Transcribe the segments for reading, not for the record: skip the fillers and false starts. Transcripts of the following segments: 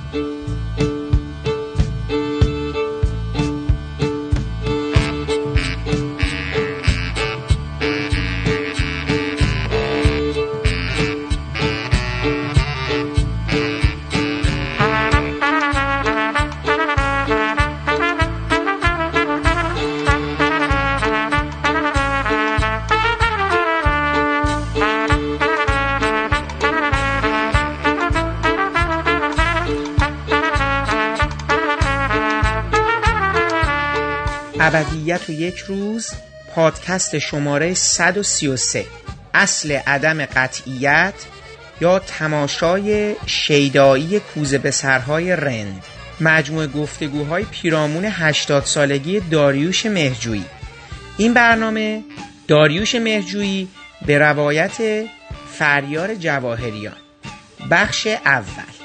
ابدیت و یک روز، پادکست شماره 133، اصل عدم قطعیت یا تماشای شیدایی کوزه به سرهای رند، مجموعه گفتگوهای پیرامون 80 سالگی داریوش مهرجویی. این برنامه داریوش مهرجویی به روایت فریار جواهریان. بخش اول.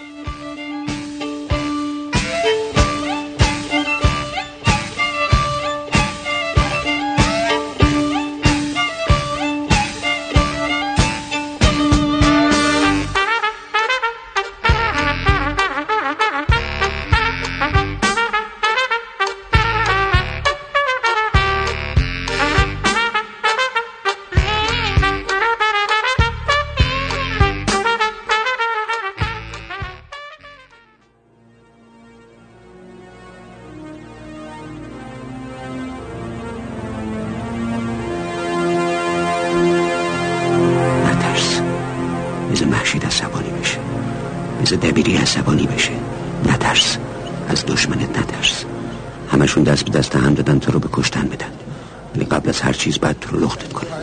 همشون دست به دست هم دادن تو رو به کشتن بدن، ولی قبل از هر چیز باید تو رو لختت کنن.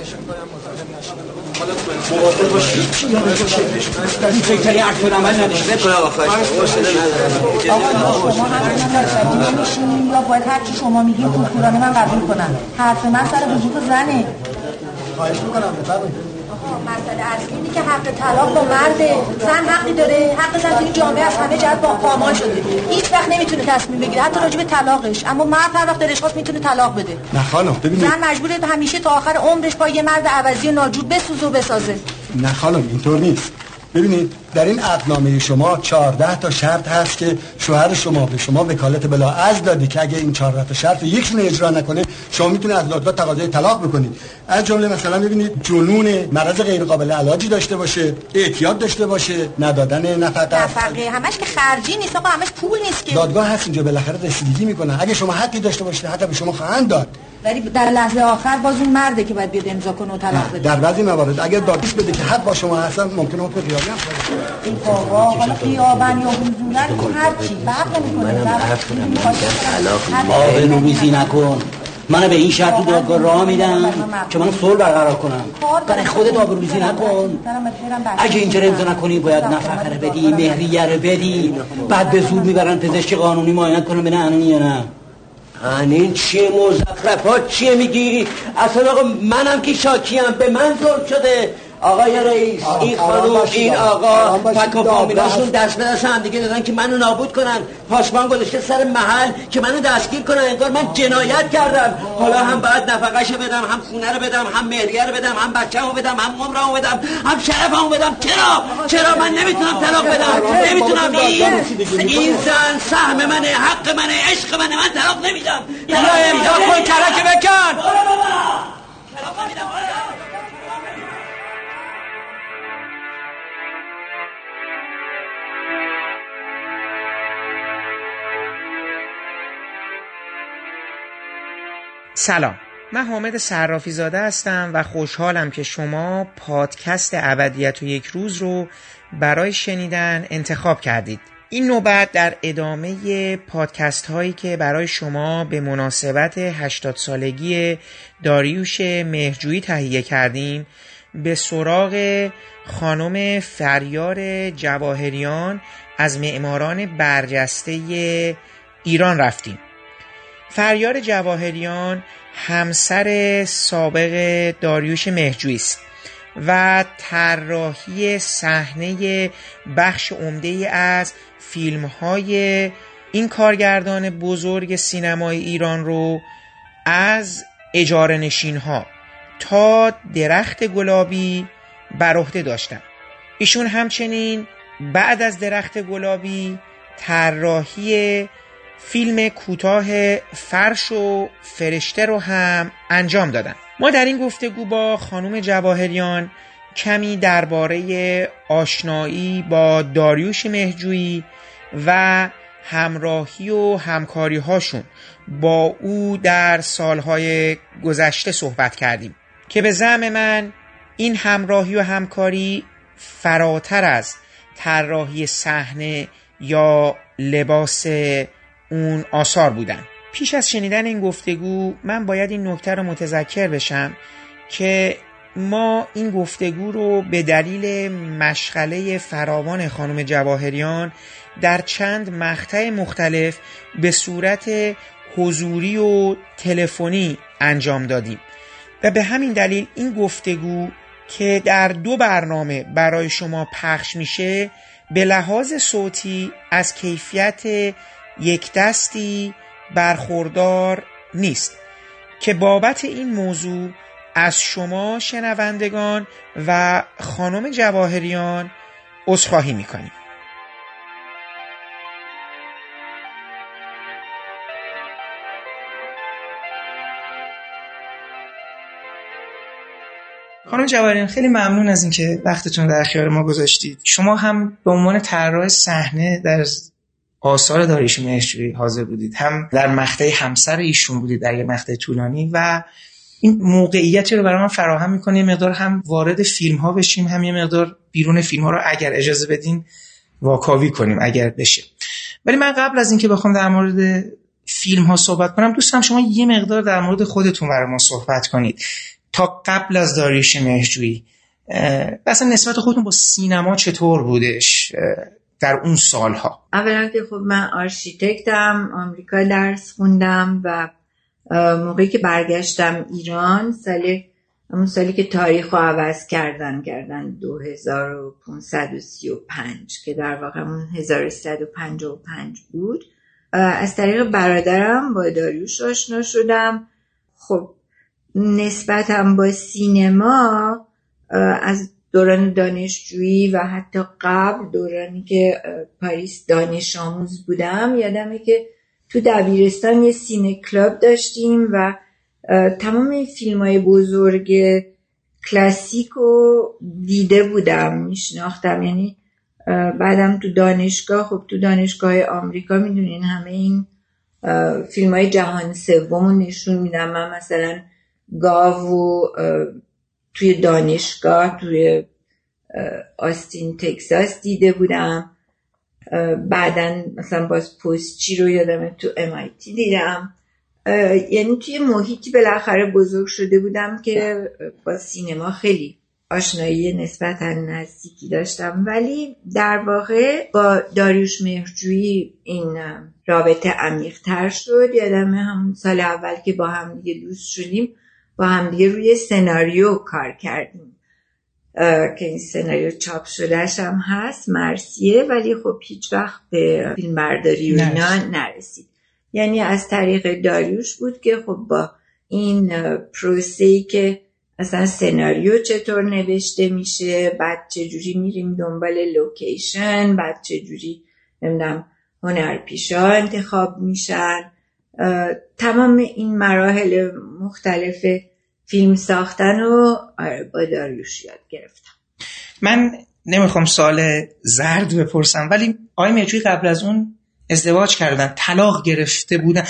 مواظب باش هیچی یادت باشه. این فکری عکس عمل نداشته. بکنه آقا خواهش آقا شما هم نمیشین یا باید هر چی شما میگین کورکورانه من قبول کنم. حرف من سر وجود زنه. خواهش میکنم بفرمایید. مسئله اصلی اینه که حق طلاق با مرده. زن حقی داره، حق زن توی جامعه از همه جهت با پامال شده. هیچ وقت نمیتونه تصمیم بگیره، حتی راجع به طلاقش. اما مرد هر وقت دلش خواست میتونه طلاق بده. نه خانم ببینید، زن مجبوره همیشه تا آخر عمرش با یه مرد عوضی و ناجور بسوزه و بسازه. نه خانم اینطور نیست. ببینید در این عقدنامه شما 14 تا شرط هست که شوهر شما به شما وکالت بلاعرض داده که اگه این 14 تا شرط یکشون اجرا نکنه شما میتونه از لطفا تقاضای طلاق بکنید. از جمله مثلا ببینید جنون، مرض غیر قابل علاجی داشته باشه، اعتیاد داشته باشه، ندادن نفقه همش که خرجی نیست آقا، همش پول نیست که. دادگاه هست اینجا بالاخره رسیدگی میکنه. اگه شما حقی داشته باشید حتی به شما خواهند داد، ولی در لحظه آخر باز اون مرده که باید بیاد امضا کنه و طلاق بده. در بعضی موارد اگر دادگاه بده که حق با شما هستن ممکنه حکم غیابی هم صادر شه. این بابا حالا غیابن یا حضورن هر چی فرق نمیکنه. آبروریزی نکن. من به این شرط تو دادگاه راه میدم که من صلح برقرار کنم. برای خودت آبروریزی نکن. اگه اینجا امضا نکنی باید نفقه رو بدی، مهریه رو بدی، بعد به زور میبرن پزشک قانونی معاینت کنن ببینن انونی یا نه. این چیه مزخرفات چیه میگی؟ اصلا آقا منم که شاکیم، به من ظلم شده. آقای رئیس، این خانوم، این آقا فک و فامیلاشون دست به دست هم دیگه دادن که منو نابود کنن. پاسبان گذاشته سر محل که منو دستگیر کنن، انگار من جنایت کردم. حالا هم باید نفقه‌شو بدم، هم خونه رو بدم، هم مهریه رو بدم، هم بچه‌مو بدم، هم عمرمو بدم، هم شرفمو بدم. چرا من نمیتونم طلاق بدم؟ نمیتونم. این زن سهم منه، حق منه، عشق منه، من طلاق نمیدم. امضا کن کرک بکن. سلام، من حامد صرافی زاده هستم و خوشحالم که شما پادکست ابدیت و یک روز رو برای شنیدن انتخاب کردید. این نوبت در ادامه پادکست هایی که برای شما به مناسبت 80 سالگی داریوش مهرجویی تهیه کردیم به سراغ خانم فریار جواهریان از معماران برجسته ایران رفتیم. فریار جواهریان همسر سابق داریوش مهرجویی است و طراحی صحنه بخش عمده‌ای از فیلم‌های این کارگردان بزرگ سینمای ایران رو از اجاره نشین‌ها تا درخت گلابی بر عهده داشتن. ایشون همچنین بعد از درخت گلابی طراحی فیلم کوتاه فرش و فرشته رو هم انجام دادن. ما در این گفتگو با خانم جواهریان کمی درباره آشنایی با داریوش مهرجویی و همراهی و همکاری هاشون با او در سالهای گذشته صحبت کردیم که به زعم من این همراهی و همکاری فراتر از طراحی صحنه یا لباس اون آثار بودن. پیش از شنیدن این گفتگو من باید این نکته رو متذکر بشم که ما این گفتگو رو به دلیل مشغله فراوان خانم جواهریان در چند مقطع مختلف به صورت حضوری و تلفنی انجام دادیم و به همین دلیل این گفتگو که در 2 برنامه برای شما پخش میشه به لحاظ صوتی از کیفیت یک دستی برخوردار نیست که بابت این موضوع از شما شنوندگان و خانم جواهریان عذرخواهی میکنیم. خانم جواهریان خیلی ممنون از اینکه وقتتون در اختیار ما گذاشتید. شما هم به عنوان طراح صحنه در آثار داریوش مهرجویی حاضر بودید، هم در مقطع همسر ایشون بودید در یک مقطع طولانی و این موقعیتی رو برای من فراهم میکنه یه مقدار هم وارد فیلم ها بشیم، هم یه مقدار بیرون فیلم ها رو اگر اجازه بدین واکاوی کنیم اگر بشه. ولی من قبل از اینکه بخوام در مورد فیلم ها صحبت کنم دوست دارم شما یه مقدار در مورد خودتون برای ما صحبت کنید. تا قبل از داریوش مهرجویی مثلا نسبت خودتون با سینما چطور بودش در اون سالها؟ اولا که خب من آرشیتکتم، آمریکا درس خوندم و موقعی که برگشتم ایران همون سالی که تاریخ رو عوض کردن 2535 که در واقع همون 1355 بود، از طریق برادرم با داریوش آشنا شدم. خب نسبتم با سینما از دوران دانشجویی و حتی قبل دورانی که پاریس دانش آموز بودم یادمه که تو دبیرستان یه سینه کلاب داشتیم و تمام این فیلم‌های بزرگ کلاسیک رو دیده بودم، میشناختم. یعنی بعدم تو دانشگاه، خب تو دانشگاه آمریکا میدونین همه این فیلم‌های جهان سوم رو نشون میدم. من مثلا گاو توی دانشگاه توی آستین تگزاس دیده بودم، بعدن مثلا باز پستچی رو یادمه تو MIT دیدم. یعنی توی محیطی بالاخره بزرگ شده بودم که با سینما خیلی آشنایی نسبتا نزدیکی داشتم. ولی در واقع با داریوش مهرجویی این رابطه عمیق‌تر شد. یادمه همون سال اول که با هم دیگه دوست شدیم با هم دیگه روی سناریو کار کردیم که این سناریو چاپ شدهش هم هست، مرسیه، ولی خب هیچ وقت به فیلم برداری و اینا نرسید. یعنی از طریق داریوش بود که خب با این پروسه‌ای که اصلا سناریو چطور نوشته میشه، بعد چجوری میریم دنبال لوکیشن، بعد چجوری نمیدونم هنرپیشا انتخاب میشن، تمام این مراحل مختلف فیلم ساختن رو با داریوش یاد گرفتم. من نمیخوام سوال زرد بپرسم ولی آقای مهرجویی قبل از اون ازدواج کردن، طلاق گرفته بودن.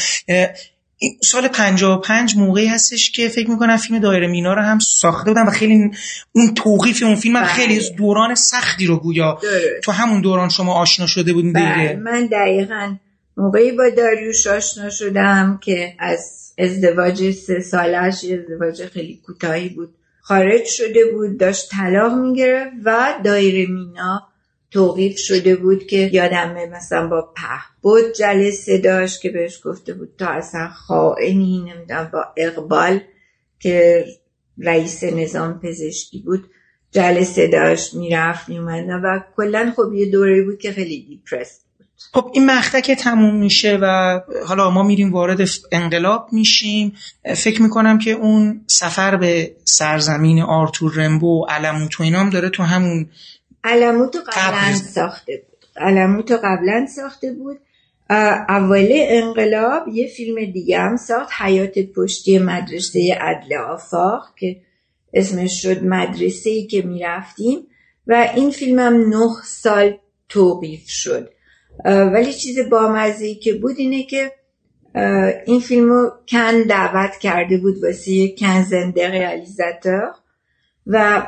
سال 55 موقعی هستش که فکر میکنم فیلم دایره مینا رو هم ساخته بودن و خیلی اون توقیف اون فیلم خیلی دوران سختی رو گویا تو همون دوران شما آشنا شده بودین دیگه. من دقیقاً موقعی با داریوش آشنا شدم که از ازدواج 3 سالش، ازدواج خیلی کوتاهی بود، خارج شده بود، داشت طلاق میگرفت و دایره مینا توقیف شده بود که یادمه مثلا با پهبد جلسه داشت که بهش گفته بود تا اصلا خائنی، نمیدونم با اقبال که رئیس نظام پزشکی بود جلسه داشت، میرفت میومد و کلا خب یه دوره بود که خیلی دیپرس بود. خب این مقطع که تموم میشه و حالا ما میریم وارد انقلاب میشیم، فکر میکنم که اون سفر به سرزمین آرتور رمبو و علموت و اینام داره تو همون علموتو قبلا ساخته بود، علموت قبلا ساخته بود. اول انقلاب یه فیلم دیگه هم ساخت، حیات پشتی مدرسه عدل آفاق، که اسمش شد مدرسه‌ای که میرفتیم و این فیلم هم 9 سال توقیف شد. ولی چیز بامزه‌ای که بود اینه که این فیلمو کن دعوت کرده بود واسه کن زنده ریالیزاتور و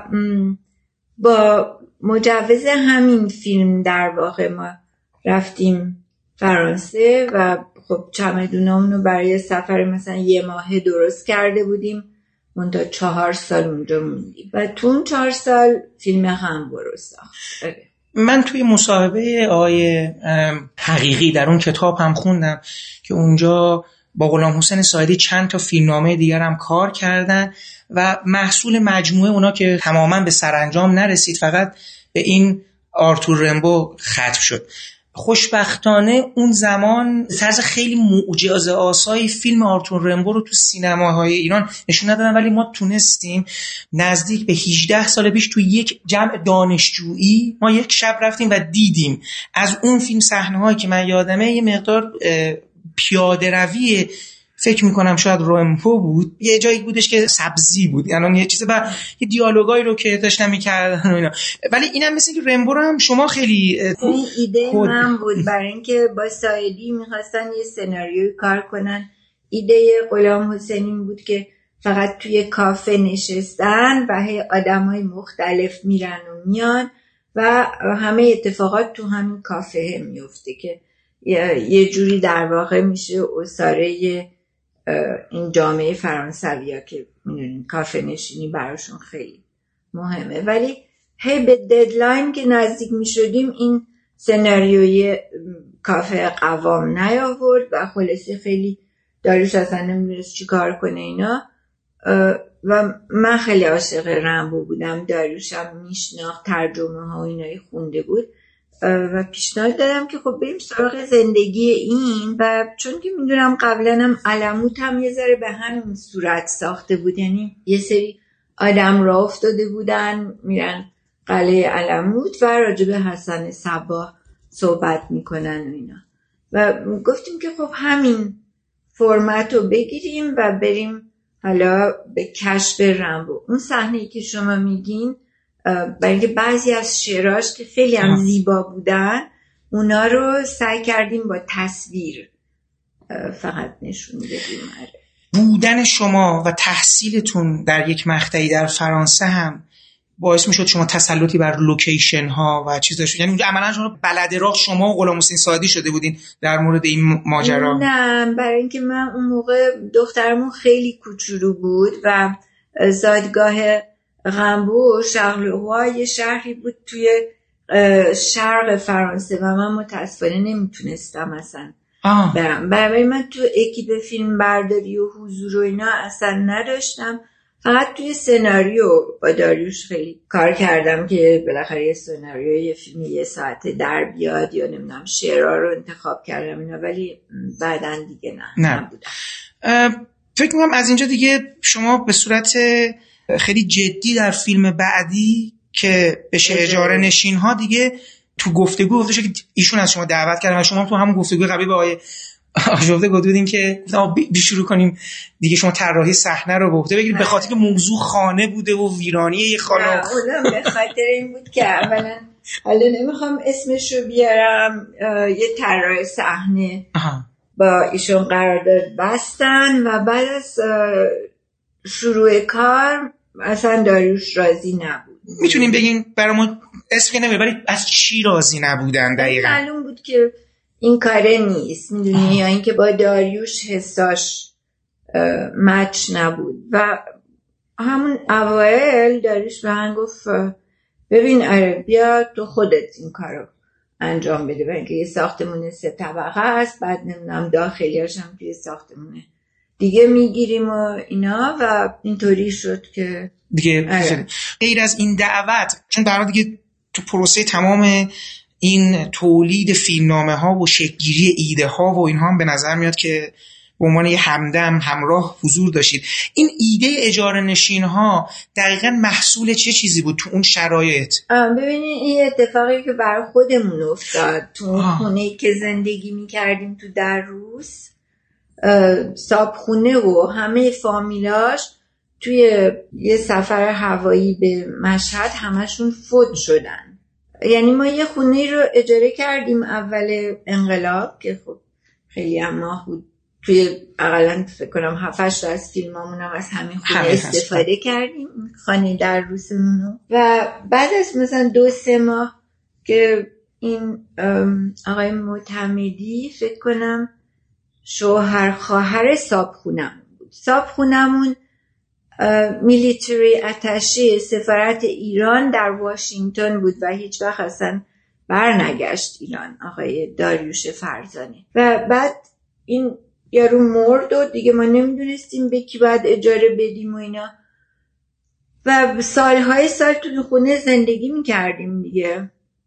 با مجوز همین فیلم در واقع ما رفتیم فرانسه و خب چمدونامونو برای سفر مثلا 1 ماه درست کرده بودیم، منتها 4 سال اونجا موندیم و تو اون 4 سال فیلم غنبو رو ساخت. من توی مصاحبه آقای حقیقی در اون کتاب هم خوندم که اونجا با غلام حسین ساعدی چند تا فیلمنامه دیگر هم کار کردن و محصول مجموعه اونا که تماما به سرانجام نرسید، فقط به این آرتور رمبو ختم شد. خوشبختانه اون زمان طرز خیلی معجزه‌آسایی فیلم آرتور رمبو رو تو سینماهای ایران نشون ندادن، ولی ما تونستیم نزدیک به 18 سال پیش تو یک جمع دانشجویی ما یک شب رفتیم و دیدیم. از اون فیلم صحنه‌هایی که من یادمه یه مقدار پیاده روی فکر میکنم شاید رمبو بود، یه جایی بودش که سبزی بود، یعنی یه چیزه و یه دیالوگایی رو که داشتن میکردن و اینا. ولی اینم مثل که رمبو رو هم شما خیلی این ایده من بود برای اینکه با ساعدی میخواستن یه سناریوی کار کنن. ایده غلام حسینی بود که فقط توی کافه نشستن و هی آدمای مختلف میرن و میان و همه اتفاقات تو همین کافه میفته که یه جوری در واقع میشه اساره این جامعه فرانسوی ها که میدونین کافه نشینی براشون خیلی مهمه. ولی هی به ددلاین که نزدیک میشدیم این سناریوی کافه قوام نیاورد و خلاصه خیلی داریوش اصلا نمیدونست چی کار کنه اینا و من خیلی عاشق رمبو بودم. داریوشم میشناخت، ترجمه ها و اینایی خونده بود و پیشنهاد دادم که خب بریم سراغ زندگی این و چون که میدونم قبلا هم علموت هم یه ذره به همین صورت ساخته بود، یعنی یه سری آدم راه افتاده بودن میرن قلعه علموت و راجب حسن صباح صحبت میکنن و اینا و گفتیم که خب همین فرمت رو بگیریم و بریم حالا به کشف رمبو. اون صحنه‌ای که شما میگین برای اینکه بعضی از شعراش که خیلی هم زیبا بودن اونا رو سعی کردیم با تصویر فقط نشون بدیم. بودن شما و تحصیلتون در یک مقطعی در فرانسه هم باعث میشد شما تسلطی بر لوکیشن ها و چیز داشتید، یعنی اونجا عملا شما بلد راه شما و غلام حسین ساعدی شده بودین در مورد این ماجرا؟ نه، برای اینکه من اون موقع دخترمون خیلی کوچولو بود و زادگاه غنبو شارلروا یه شهری بود توی شرق فرانسه و من متاسفانه نمیتونستم اصلا برم. برای من تو اکیپ فیلم برداری و حضور و اینا اصلا نداشتم، فقط توی سناریو با داریوش خیلی کار کردم که بالاخره یه سناریو یه فیلم 1 ساعته در بیاد یا نمیدونم شعرها رو انتخاب کردم اینا، ولی بعدن دیگه نبودم. فکر میکنم از اینجا دیگه شما به صورت خیلی جدی در فیلم بعدی که بشه اجاره نشین ها دیگه تو گفتگو گفته شد که ایشون از شما دعوت کردن و شما تو همون گفتگوی قبلی با آقای آژوفته گفته بودین که شروع کنیم دیگه شما طراحی صحنه رو به عهده بگیرید، به خاطر که موضوع خانه بوده و ویرانی یه خانه. اونم به خاطر این بود که اولا حالا نمیخوام اسمش رو بیارم، یه طراح صحنه با ایشون قرارداد بستن و بعد از شروع کار اصلا داریوش راضی نبود. میتونیم بگین برامون اسم که نمیره ولی از چی راضی نبودن دقیقاً؟ معلوم بود که این کاره نیست، میدونی، یا اینکه با داریوش حساش مچ نبود و همون اوایل داریوش به من گفت ببین آره بیا تو خودت این کارو انجام بده، برای اینکه یه ساختمون 3 طبقه است، بعد نمیدونم داخلیاش هم توی ساختمونه دیگه میگیریم و اینا و اینطوری شد که دیگه غیر از این دعوت، چون در دیگه تو پروسه تمام این تولید فیلمنامه ها و شکلگیری ایده ها و اینها هم به نظر میاد که به عنوان یه همدم همراه حضور داشتید. این ایده اجاره نشین ها دقیقاً محصول چه چیزی بود تو اون شرایط؟ ببینید این اتفاقی که برای خودمون افتاد تو خونه‌ای که زندگی می‌کردیم تو دروس، صابخونه و همه فامیلاش توی یه سفر هوایی به مشهد همشون فوت شدن. یعنی ما یه خونه رو اجاره کردیم اول انقلاب که خب خیلی هم ماه بود، توی اقلا فکر کنم 7-8 تا از فیلمامون هم از همین خونه استفاده کردیم، خانه دروسمون. و بعد از مثلا 2-3 ماه که این آقای معتمدی فکر کنم شوهر خواهر صابخونمون بود، صابخونمون میلیتری اتشه سفارت ایران در واشنگتن بود و هیچ وقت اصلا برنگشت ایران، آقای داریوش فرزانه. و بعد این یارو مرد و دیگه ما نمیدونستیم به کی باید اجاره بدیم و اینا، و سالهای سال تو خونه زندگی میکردیم دیگه.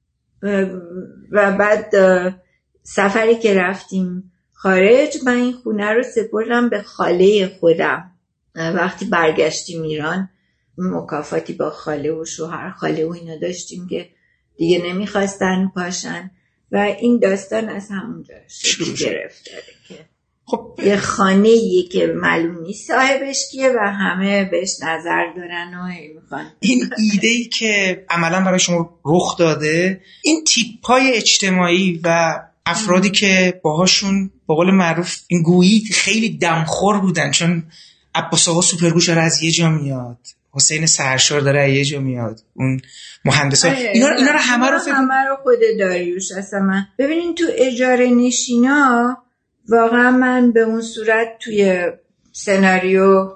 و بعد سفری که رفتیم خارج، من این خونه رو سپردم به خاله خودم. وقتی برگشتیم ایران مکافاتی با خاله و شوهر خاله و اینا داشتیم که دیگه نمیخواستن پاشن و این داستان از همونجا شروع گرفت که خب یه خانه‌ایه که معلوم نیست صاحبش کیه و همه بهش نظر دارن و میخوان. این ایده‌ای که عملا برای شما رخ داده، این تیپ‌های اجتماعی و افرادی که باهاشون به قول معروف این گویی خیلی دمخور بودن، چون عباس آقا سوپرگوش داره از یه جا میاد، حسین سرشار داره از یه جا میاد، اون مهندسا اینا رو همه رو خود داریوش اصلا. من ببینین تو اجاره نشینا واقعا من به اون صورت توی سناریو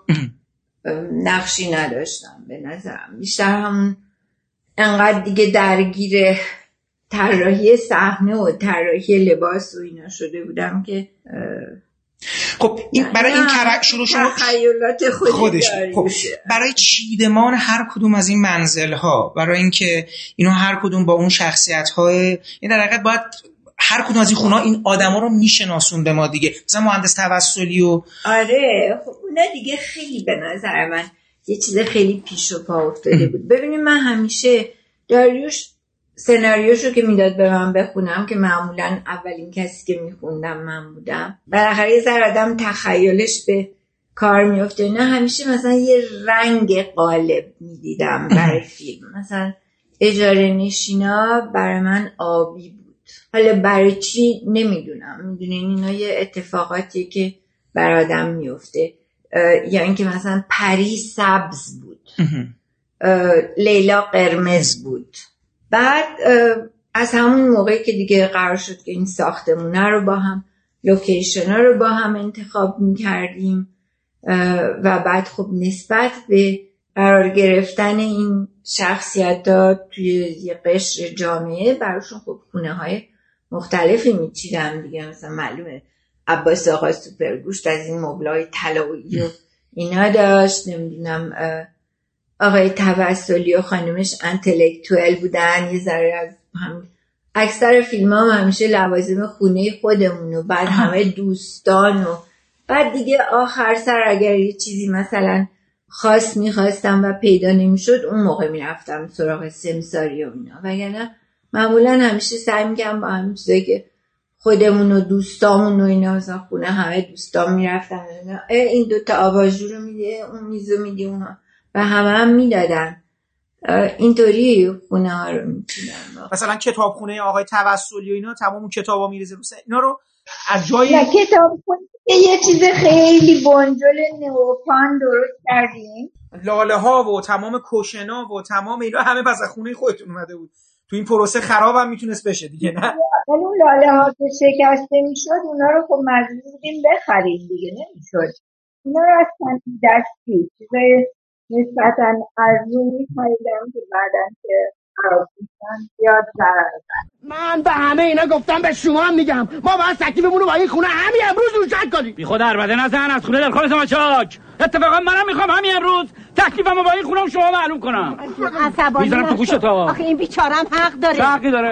نقشی نداشتم به نظرم، بیشتر همون انقدر دیگه درگیر طراحی صحنه و طراحی لباس و اینا شده بودم که خب این برای این شروع شما تخیلات خودش خب برای چیدمان هر کدوم از این منزل‌ها، برای اینکه اینا هر کدوم با اون شخصیت‌های، این در حقیقت باید هر کدوم از این خونه‌ها این آدما رو میشناسون به ما دیگه، مثلا مهندس توسلی و آره خب اونا دیگه خیلی به نظر من یه چیز خیلی پیش و پا افتاده بود. ببینید من همیشه داریوش سناریوشو که میداد به من بخونم که معمولا اولین کسی که میخوندم من بودم، بالاخره یه ذره آدم تخیلش به کار میفته، نه همیشه مثلا یه رنگ غالب میدیدم برای فیلم. مثلا اجاره نشینا برای من آبی بود، حالا برای چی نمیدونم، میدونین اینا یه اتفاقاتیه که برای آدم میفته، یا اینکه مثلا پری سبز بود، لیلا قرمز بود. بعد از همون موقعی که دیگه قرار شد که این ساختمونه رو با هم، لوکیشن رو با هم انتخاب میکردیم و بعد خب نسبت به قرار گرفتن این شخصیت‌ها توی یه قشر جامعه براشون خب خونه های مختلفی میچیدم دیگه. مثلا معلومه عباس آقا سوپرگوشت از این مبلای طلایی و اینا داشت، نمیدونم آقای توسلی و خانمش انتلکتوئل بودن، یه ذره از هم. اکثر فیلم هم همیشه لوازم خونه خودمون و بعد همه دوستان و بعد دیگه آخر سر اگر یه چیزی مثلا خاص میخواستم و پیدا نمیشد اون موقع میرفتم سراغ سمساری و اینا، وگرنه معمولا همیشه سعی میکنم با همین چیزایی که خودمون و دوستامون و اینا، مثلا خونه همه دوستان میرفتم این دوتا آباژور رو میده، اون میزو میده، اونها و هم میدادن. اینطوری خونه ها رو میتونن مثلا کتابخونه آقای توسلی و اینا تمام کتابا میریزه رو اینا رو از جای نه کتابخونه یه چیز خیلی بنجل نوپان درست کردیم، لاله ها و تمام کوشنا و تمام اینا همه پس از خونه خودتون اومده بود. تو این پروسه خرابم میتونست بشه دیگه، نه؟ ولی اون لاله ها که شکسته میشد اونا رو خب مجبور بودیم بخریم دیگه، نمیشد اینا رو از چندی دستی چیزای نسبتاً ارزون می‌خریدم که بعداً که خراب میشن زیاد ضرر دارن. من به همه اینا گفتم، به شما هم میگم ما باید تکلیفمون رو با این خونه همین امروز روشن کنیم. بی خود عربده نزن، از خونه دلخواه سماچاک. اتفاقا منم میخوام همین امروز تکلیفمو با این خونه شما معلوم کنم. عصبانی میذارم تو گوشت. آخه این بیچارم حق داره. چه حقی داره؟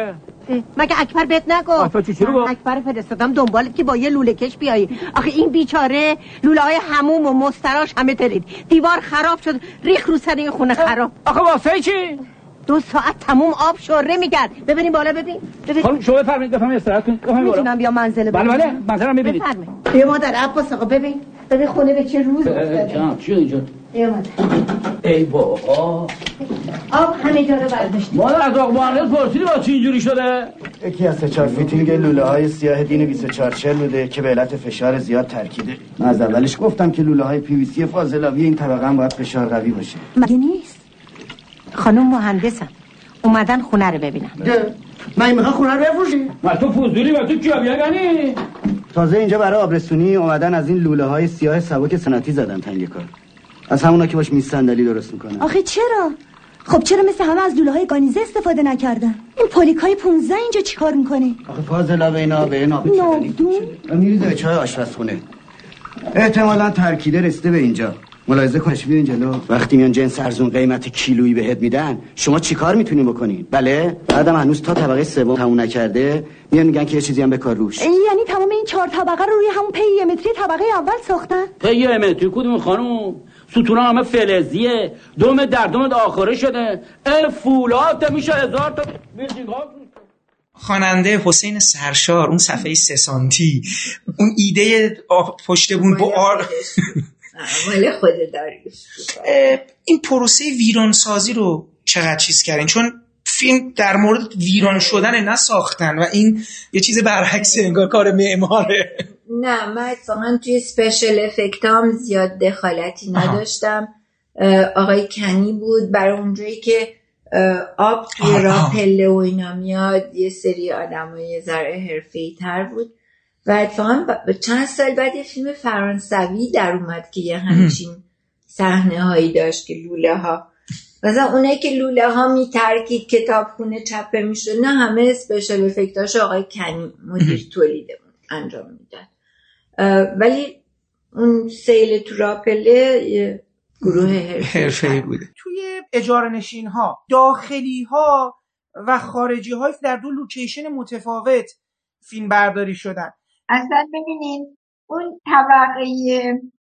مگه اکبر بهت نگفت؟ اکبر فرستادم دنبالت که با یه لوله کش بیایی. آخه این بیچاره لوله های حموم و مستراش همه ترید، دیوار خراب شد، ریخ رو سر این خونه خراب. آخه واسه چی؟ 2 ساعت تموم آب شوره میگرد. ببینیم بالا، ببین. خانم شما بفرمایید استراحت کنید. میتونم بیا منزل بله منظرم میبینید. بیا مادر عباس آقا ببین خونه به چه روز افتاده. جان چی اینجا؟ ای بابا آب همه جا رو برداشت. مادر از آقا مهندس پرسیدی با چی اینجوری شده؟ یکی از 3-4 فیتینگ لوله های سیاه دین 2440 بوده که به علت فشار زیاد ترکیده. من از اولش گفتم که لوله های پی وی سی فاضلابی این طبقه هم باید فشار قوی باشه. مگه نیست؟ خانم مهندسم اومدن خونه رو ببینم. من میخوام خونه رو بفروشی. ما تو فوزوری و تو کیا بیاگنی؟ تازه اینجا برای آبرسونی اومدن از این لوله های سیاه سبک سنتی زدن تنگ کار. از همونا که باش میز صندلی درست میکنن. آخه چرا؟ خب چرا مثل همه از لوله های گانیزه استفاده نکردن؟ این پولیک های 15 اینجا چیکار میکنه؟ آخه فاضلابه اینا به نابدون میریزه به چای آشپزخونه. احتمالاً ترکیده رسیده به اینجا. ملاحظه کنش بیاین جلو. وقتی میان جنس ارزون قیمت کیلویی بهت میدن شما چیکار میتونی بکنین؟ بله بعدم هنوز تا طبقه سوم تموم نکرده میان میگن که یه چیزی هم بکار روش. یعنی تمام این 4 طبقه رو روی همون پی متری طبقه اول ساختن؟ پی متری کدوم خانم؟ ستونا همه فلزیه، دوم در دوم آخره شده. فولاد میشه 1000 تا بیلدینگ ها. خواننده حسین سرشار اون صفحه 3 سانتی اون ایده پشت بون با مال خود داریوش این پروسه ویرانسازی رو چقدر چیز کردین؟ چون فیلم در مورد ویران شدن نساختن و این یه چیز برعکس انگار کار معماره. نه من اتفاقا توی سپیشل افکت هم زیاد دخالتی نداشتم. آقای کنی بود برای اونجایی که آب توی راه پله و اینا میاد یه سری آدمای یه ذره حرفه‌ای تر بود و اتفاقا چند سال بعد یه فیلم فرانسوی در اومد که یه همچین صحنه هایی داشت که لوله ها مثلا اونایی که لوله ها میترکید کتابخونه چپه میشد نه همه اسپیشال افکتاشو آقای کنی مدیر تولیده انجام میدن ولی اون سیل تو راپله گروه حرفه‌ای بوده. توی اجاره نشین ها داخلی ها و خارجی ها در 2 لوکیشن متفاوت فیلم برداری شدن. اصلا ببینین اون طبقه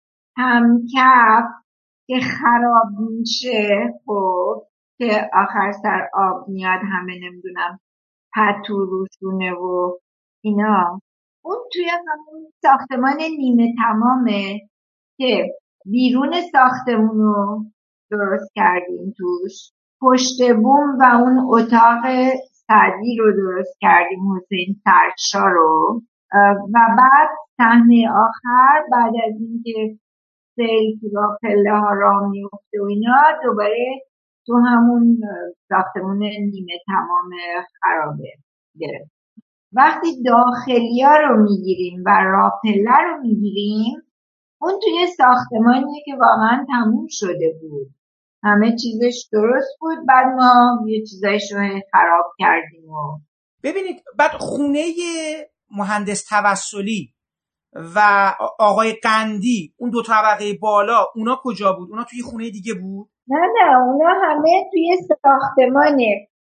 همکف که خراب میشه خب که آخر سر آب میاد همه نمیدونم پتو روشونه و اینا اون توی همون ساختمان نیمه تمامه که بیرون ساختمونو درست کردیم توش پشت بوم و اون اتاق سعدی رو درست کردیم حسین سرشا رو و بعد صحنه آخر بعد از اینکه سیل تو راه پله ها راه میفته و اینا دوباره تو همون ساختمون نیمه تمام خرابه گرفت. وقتی داخلی ها رو میگیریم و راه پله رو میگیریم اون توی ساختمانیه که واقعا تموم شده بود همه چیزش درست بود بعد ما یه چیزایش رو خراب کردیم و ببینید بعد خونه مهندس توسلی و آقای قندی اون 2 طبقه بالا اونا کجا بود؟ اونا توی خونه دیگه بود؟ نه اونا همه توی ساختمان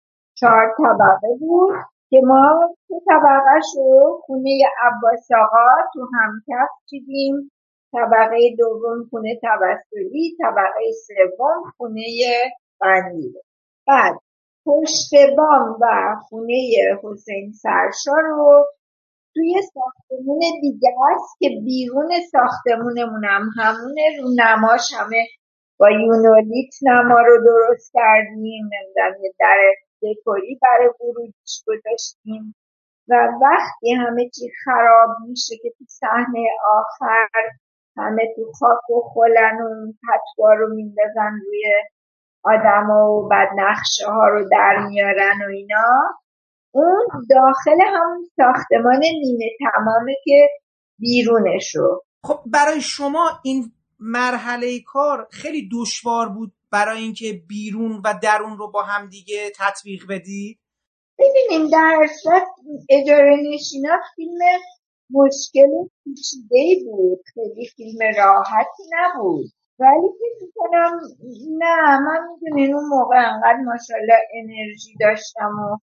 4 طبقه بود که ما 2 طبقه شو خونه عباس آقا تو همکف چیدیم طبقه دوم خونه توسلی طبقه سوم خونه قندی بعد پشت بام و خونه حسین سرشا رو توی ساختمون دیگه است که بیرون ساختمونمون هم همونه رو نماش همه با یونولیت نما رو درست کردیم نمیدونم یه در دکوری برای ورودش گذاشتیم و وقتی همه چی خراب میشه که تو صحنه آخر همه تو خاک و خلن و پتوها رو میندازن روی آدم و بعد نقشه ها رو در میارن و اینا اون داخل همون ساختمان نیمه تمامه که بیرونشو. خب برای شما این مرحله کار خیلی دشوار بود برای اینکه بیرون و درون رو با هم دیگه تطبیق بدی؟ ببینیم در اصل اجاره نشینا فیلم مشکل و پیچیده‌ای بود خیلی فیلم راحتی نبود ولی فکر می‌کنم نه من میدونین اون موقع انقدر ماشاءالله انرژی داشتم و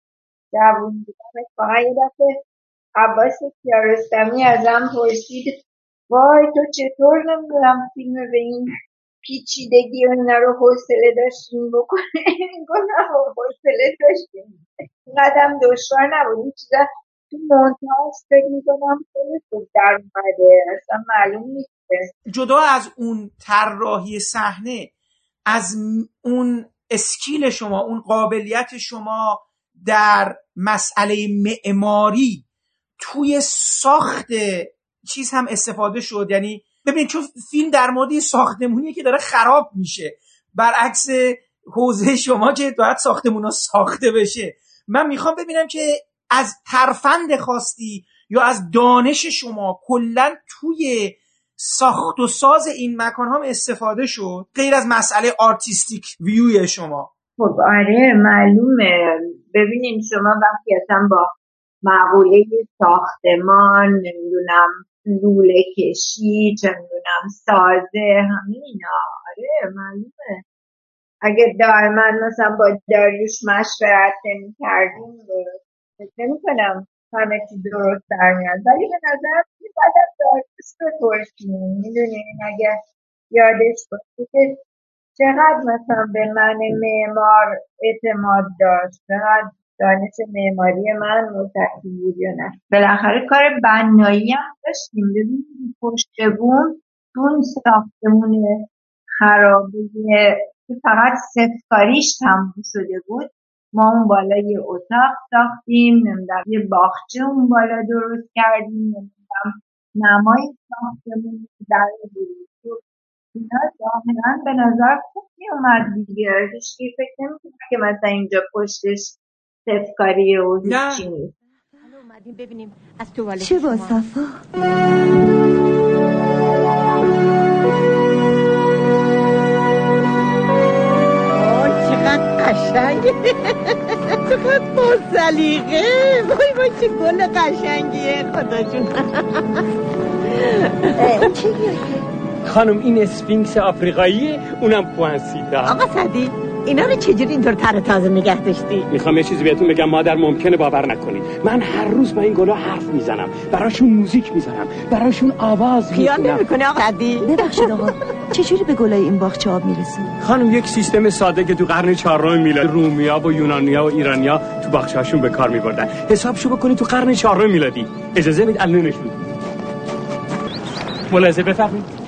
جوون بودم اتفاقا یه دفعه عباس کیارستمی ازم پرسید وای تو چطور نمیدونم فیلم به این پیچیدگی و اینا رو حوصله داشتیم بکنه. گفتم حوصله داشتیم، قدم دشوار نبود. این چیزا تو مونتاژ فکر میکنم خیلی خوب در اومده، اصلا معلوم نیست. جدا از اون طراحی صحنه، از اون اسکیل شما، اون قابلیت شما در مسئله معماری توی ساخت چیز هم استفاده شد. یعنی ببین چون فیلم در مورد ساختمونیه که داره خراب میشه، برعکس حوزه شما که باید ساختمونا ساخته بشه. من میخوام ببینم که از ترفند خاصی یا از دانش شما کلا توی ساخت و ساز این مکان هم استفاده شد غیر از مسئله آرتیستیک ویوی شما. خب آره معلومه. ببینیم شما وقتی اصلا با مقوله ساختمان، نمیدونم لوله کشی، چه میدونم سازه، همین اینا، آره معلومه. اگه دائما مثلا با داریوش مشورت نمی‌کردیم فکر نمی‌کنم همه چی درست در میاد. ولی به نظر میاد بعد از داریوش بپرسیم، میدونین اگه یادش باشه که چقدر مثلا به من معمار اعتماد داشت، چقدر دانش معماری من متکی بود یا نه. بالاخره کار بنایی هم داشتیم. ببینیم پشت بوم اون ساختمون خرابه که فقط صفکاریش تموم شده بود، ما اون بالا یه اتاق ساختیم، نمیدونم یه باغچه اون بالا درست کردیم، نمیدونم نمای ساختمون در بود. اینا ظاهرا به نظر خوب میومد دیگه. هیچکی فکر نمی‌کنه که مثلا اینجا پشتش صفکاریه و هیچی نیست. حالا اومدیم ببینیم از توالت چه با صفا؟ چقدر قشنگه، چقدر با سلیقه. وای چه گل قشنگیه خدا جون. خانم این اسفینکس آفریقاییه، اونم پوانسیتا. آقا صدی اینا رو چجوری اینطور تر تازه نگه داشتی؟ میخوام یه چیزی بهتون بگم مادر، ممکنه باور نکنید من هر روز با این گلا حرف میزنم، براشون موزیک میزنم، براشون آواز میخونم. خیال نمیکنه آقا صدی؟ ببخشید آقا چجوری به گلای این باغچه آب میرسه؟ خانم یک سیستم ساده که تو قرن 4 میلادی رومیا و یونانیا و ایرانیا تو باغچه‌هاشون به کار میبردن. حسابشو بکنید تو قرن 4 میلادی. اجازه بدید الان نشون ملاحظه بفرمایید.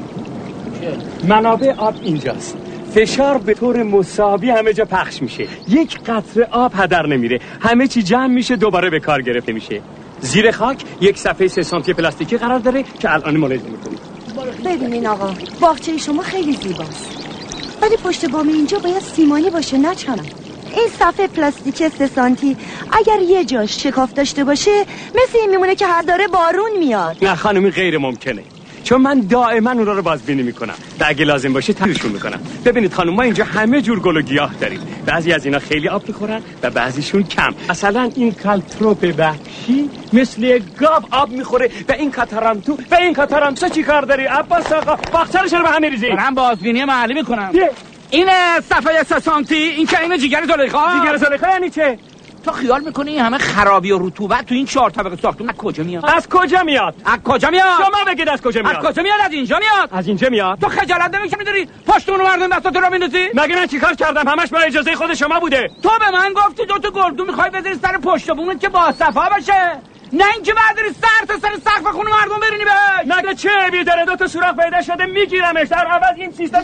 منابع آب اینجاست، فشار به طور مساوی همه جا پخش میشه، یک قطره آب هدر نمیره، همه چی جمع میشه دوباره به کار گرفته میشه. زیر خاک یک صفحه 3 سانتی پلاستیکی قرار داره که الان ملاحظه میکنید. ببینین آقا باغچه شما خیلی زیباست، ولی پشت بام اینجا باید سیمانی باشه نه چنم. این صفحه پلاستیکی 3 سانتی اگر یه جاش شکاف داشته باشه مثل این میمونه که هر داره بارون میاد. نه خانمی غیر ممکنه، چون من دائما اونا رو بازبینی میکنم و اگه لازم باشه تغییرشون میکنم. ببینید خانم ما اینجا همه جور گل و گیاه داریم، بعضی از اینا خیلی آب میخورن و بعضیشون کم. مثلا این کالتروپ وحشی مثل گاو آب میخوره و این کاتارانتو و این کاتارانتو چی کار داری عباس آقا؟ باغچه‌ش رو به هم میریزی. من بازبینی محلی میکنم. این صفحه 3 سانتی این که این جیگر زلیخا. جیگر زلیخا یعنی چه؟ تو خیال میکنی این همه خرابی و رطوبت تو این 4 طبقه ساختمون از کجا میاد؟ از کجا میاد؟ از کجا میاد؟ شما بگید از کجا میاد؟ از کجا میاد؟ از اینجا میاد. از اینجا میاد. تو خجالت نمیکشی میداری پشت اون مردم دستات رو میندازی؟ مگه من چیکار کردم؟ همش با اجازه خود شما بوده. تو به من گفتی 2 تا گلدون میخوای بذاری سر پشت بومت که با صفا باشه، نه اینکه برداری سر تا سر سقف خونه مردم برینی بهش. مگه چه بی داره 2 تا سوراخ پیدا شده میگیرمش در عوض این سیستم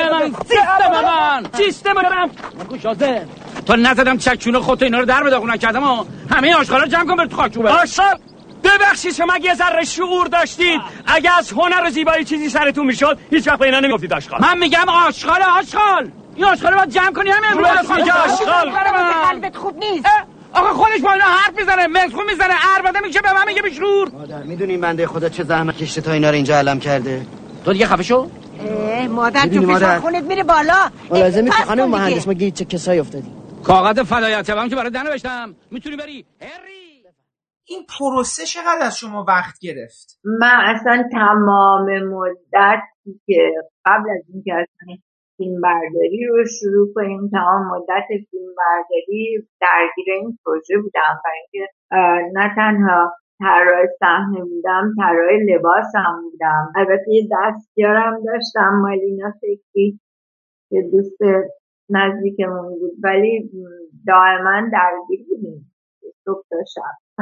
من گوشازه تو نزدم چکچونه خودت اینا رو در بداغون نکردم و همه آشغالا رو جمع کن بر تو خاکوبه. آشغال ببخشید شما یه ذره شعور داشتید، اگه از هنر و زیبایی چیزی سرتون میشد هیچ وقت به اینا نمیگفتید آشغال. من میگم آشغال این آشغال رو باید جمع کنی همین امروز میگه آشغال. قلبت خوب نیست. آقا خودش با اینا حرف میزنه، مسخون میزنه، عربده میشه به من میگه بیشعور. مادر میدونین بنده خدا چه زحمت کشته تا اینا رو اینجا علم کرده. تو دیگه خفه شو. مادر تو فشار خونت میره بالا. لازمه که خانم مهندس ما گیت چه کسایی افتادی. کاغذ فدایت هم که برای نوشتم میتونی بری. هری این پروسه چقدر از شما وقت گرفت؟ من اصلا تمام مدت که قبل از اینکه اصلا فیلم برداری رو شروع کنیم. تمام مدت فیلم برداری درگیر این پروژه بودم، برای اینکه نه تنها طراح صحنه بودم، طراح لباس هم بودم. البته یه دستیارم داشتم، مالینا فکری که دوست نزدیکمون بود، ولی دائما درگیر بودیم صبح تا شب.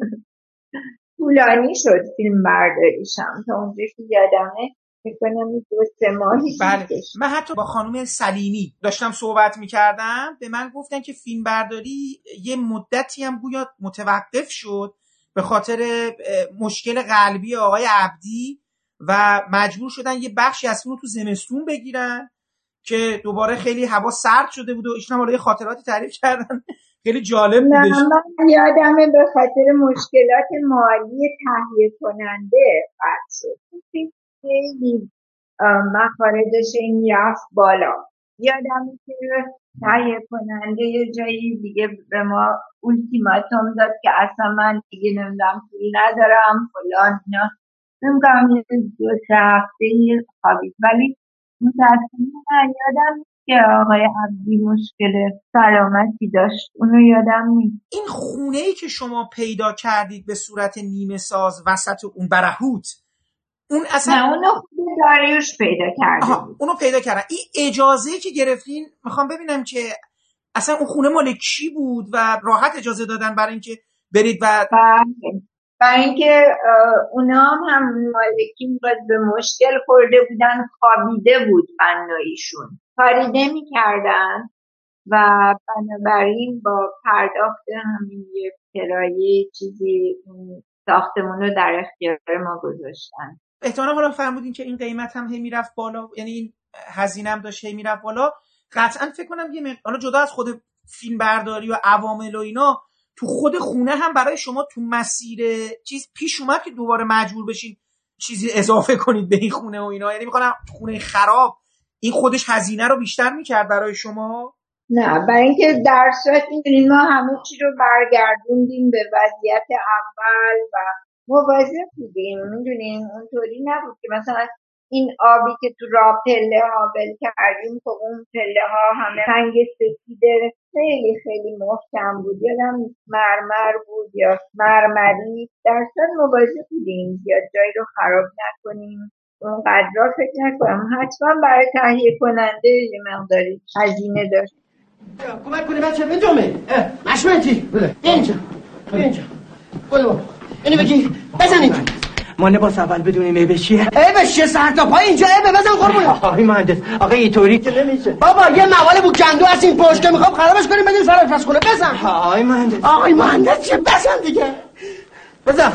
طولانی شد فیلم برداریشم تا اونجا که یادمه میکنم 2-3 ماهی. بله. من حتی با خانم سلیمی داشتم صحبت میکردم، به من گفتن که فیلم برداری یه مدتی هم گویا متوقف شد به خاطر مشکل قلبی آقای عبدی و مجبور شدن یه بخشی از اون رو تو زمستون بگیرن که دوباره خیلی هوا سرد شده بود و ایشون هم یه خاطراتی تعریف کردن خیلی جالب بودش. من یادمه به خاطر مشکلات مالی تهیه کننده قطع شد، خیلی مخارجش این رفت بالا. یادمه که تهیه کننده یه جایی دیگه به ما اولتیماتوم داد که اصلا من دیگه نمیدونم پول ندارم فلان اینا. نمیدونم یه 2-3 هفته خوابید، ولی متاسفانه یادم که آقای عبدی مشکل سلامتی داشت، اونو یادم نیست. این خونه‌ای که شما پیدا کردید به صورت نیمه ساز وسط اون برهوت، اون اصلا نه، اونو خود داریوش پیدا کرده بود. اونو پیدا کردن. این اجازه‌ای که گرفتین میخوام ببینم که اصلا اون خونه مال کی بود و راحت اجازه دادن برای اینکه برید و برای اینکه اونا هم مالکی به مشکل خورده بودن، خوابیده بود بناییشون، کاری نمی کردن و بنابراین با پرداخت همین یه کرایه چیزی ساختمون رو در اختیار ما گذاشتن. احتمالاً حالا فرمودین که این قیمت هم هی میرفت بالا، یعنی این هزینه هم داشت هی میرفت بالا. قطعاً فکر کنم یه حالا جدا از خود فیلم برداری و عوامل و اینا، تو خود خونه هم برای شما تو مسیر چیز پیش اومد که دوباره مجبور بشین چیزی اضافه کنید به این خونه و اینا؟ یعنی میخوام خونه خراب این خودش هزینه رو بیشتر میکرد برای شما؟ نه، برای اینکه در صورت این ما همه چی رو برگردوندیم به وضعیت اول و مواظب بودیم. میدونین اونطوری نبود که مثلا این آبی که تو راه پله ها بل کردیم که اون پله ها همه رنگ سفیده خیلی خیلی محکم بود، یادم مرمر بود یا مرمری. در صورت مواظب بودیم یا جایی رو خراب نکنیم. اون قدرها فکر نکنم، حتما برای تهیه کننده یه مقداری هزینه داشت. کمک کنی بچه به جمعه مشمتی اینجا بلو اینو بگی بزنید. ما لباس اول بدونیم عیبش چیه؟ عیبش چیه؟ سر تا پای اینجا عیبه، بزن قربونه. آقای مهندس، آقا اینطوری که نمیشه. بابا یه موال بوکندو از این پشت که میخوام خرابش کنیم بدین سر پس کنه. بزن. آقای مهندس چیه؟ بزن دیگه. بزن.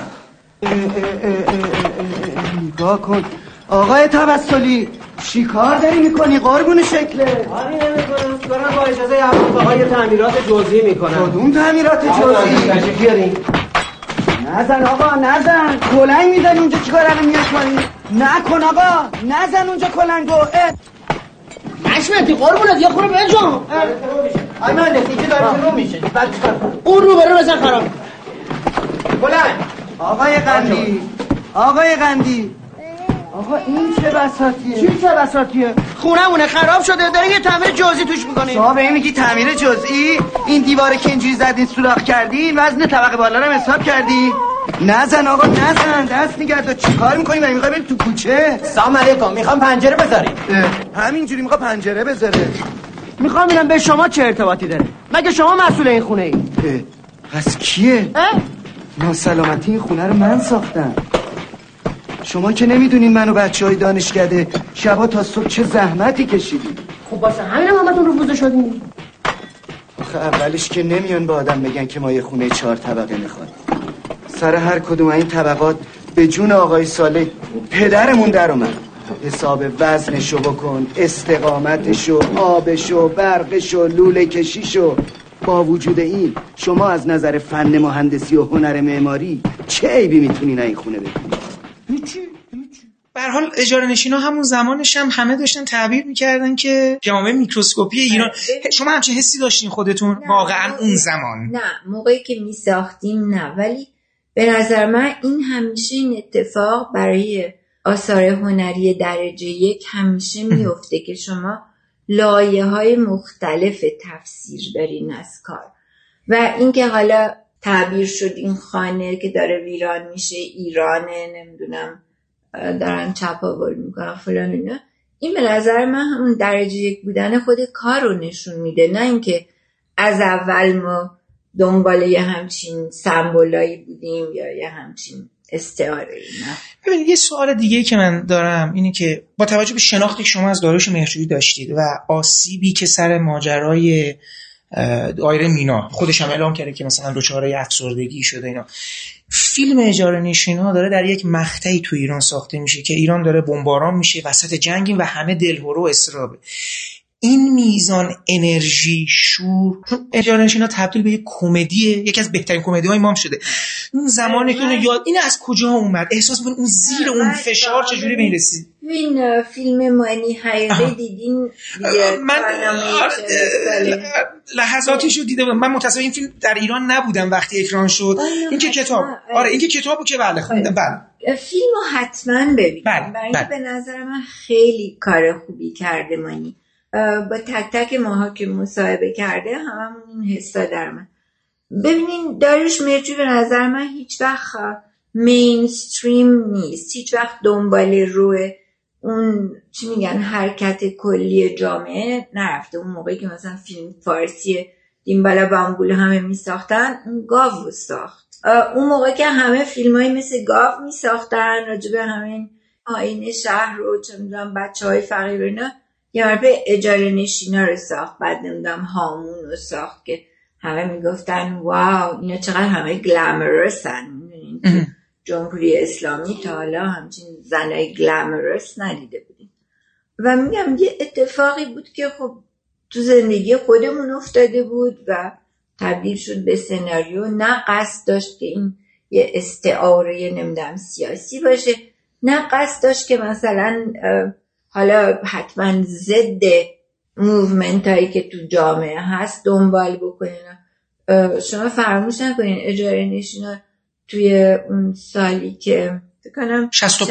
نگاه کن آقای توسلی، چیکار داری میکنی قربون شکله؟ کاری نمیکنم، دارم با اجازه آقای تعمیرات جزئی میکنم. کدوم تعمیرات جزئی؟ تشریف بیارین. نزن آقا نزن، کلنگ میزنی اونجا چیکار الان میاد کنی؟ نکن آقا، نزن اونجا کلنگو. مشمتی قربونت یه خورو بجام. آقای مهندس اینجا داره رو میشه. اون رو برو بزن خراب. کلنگ. آقای قندی آقا این چه بساطیه؟ چی چه بساطیه؟ خونمونه خراب شده، داره یه تعمیر جزئی توش میکنه. شما به این میگی تعمیر جزئی؟ این دیواره که اینجوری زدین سوراخ کردین، وزن طبقه بالا رو حساب کردی؟ نزن آقا نزن، دست نگرد. چیکار میکنی؟ من میخوای بریم تو کوچه؟ سلام علیکم، میخوام پنجره بذاریم. همینجوری میخوام پنجره بذاره. میخوام ببینم به شما چه ارتباطی داره؟ مگه شما مسئول این خونه ای؟ پس کیه؟ ناسلامتی این خونه رو من ساختم. شما که نمیدونین من و بچه‌های دانشکده شبا تا صبح چه زحمتی کشیدیم. خب واسه همین همتون رفوزه شدیم. آخه اولش که نمیان به آدم بگن که ما یه خونه 4 طبقه میخوایم. سر هر کدوم این طبقات به جون آقای صالح پدرمون در اومد. حساب وزنشو بکن، استقامتشو، آبشو، برقشو، لوله کشیشو. با وجود این شما از نظر فن مهندسی و هنر معماری چه عیبی میتونین این خونه ببینید؟ هیچی. به هر حال اجاره نشینا همون زمانش هم همه داشتن تعبیر میکردن که جامعه میکروسکوپی ایران. شما همچه حسی داشتین خودتون واقعا اون زمان؟ نه، موقعی که میساختیم نه، ولی به نظر من این همیشه این اتفاق برای آثار هنری درجه 1 همیشه میفته که شما لایه‌های مختلف تفسیر دارین از کار. و اینکه حالا تعبیر شد این خانه که داره ویران میشه ایرانه، نمیدونم دارن چپاول میکنن فلان اینا، این به نظر من همون درجه یک بودن خود کار رو نشون میده، نه اینکه از اول ما دنبال یه همچین سمبولایی بودیم یا یه همچین استعاره. نه ببینید یه سوال دیگه که من دارم اینه که با توجه به شناختی که شما از داریوش مهرجویی داشتید و آسیبی که سر ماجرای دایره مینا خودش هم اعلام کرده که مثلا دچار افسردگی شده اینا، فیلم اجاره نشین‌ها داره در یک مقطعی تو ایران ساخته میشه که ایران داره بمباران میشه، وسط جنگیم و همه دلهره و اضطرابه. این میزان انرژی، شور، اجاره نشین‌ها تبدیل به یک کمدیه، یکی از بهترین کمدی‌های ما شده. اون زمانی که اون یاد این از کجا اومد؟ احساس می‌کنی اون زیر اون فشار چجوری به این رسید؟ این فیلم مانی حقیقی دیدین؟ من لحظاتیشو دیده بودم. من متأسفانه این فیلم در ایران نبودم وقتی اکران شد. این که کتاب، این که کتابو که بله خوندم. بله فیلمو حتما ببینید. برای اینکه به نظر من خیلی کار خوبی کرده مانی. با تک تک ماها که مصاحبه کرده هممون این حسا در من. ببینین داریوش مهرجویی به نظر من هیچ وقت مینستریم نیست، هیچ وقت دنبال روی اون چی میگن حرکت کلی جامعه نرفته. اون موقعی که مثلا فیلم فارسی دیمبالا بامبول همه میساختن اون گاو رو ساخت. اون موقع که همه فیلمایی مثل گاو میساختن راجب همین آینه شهر رو چه میدونم بچه‌های فقیر و اینا، یه مرپه اجاره نشینا رو ساخت، بعد نمیدونم هامون رو ساخت که همه میگفتن واو اینا چقدر همه گلامرسن. میدونین تو جمهوری اسلامی تا حالا همچین زنای گلامرس ندیده بودیم. و میگم یه اتفاقی بود که خب تو زندگی خودمون افتاده بود و تبدیل شد به سناریو. نه قصد داشت که این یه استعاره نمیدونم سیاسی باشه، نه قصد داشت که مثلا حالا حتما ضد موومنت هایی که تو جامعه هست دنبال بکنین. شما فراموش نکنین اجاره نشینا توی اون سالی که فکر کنم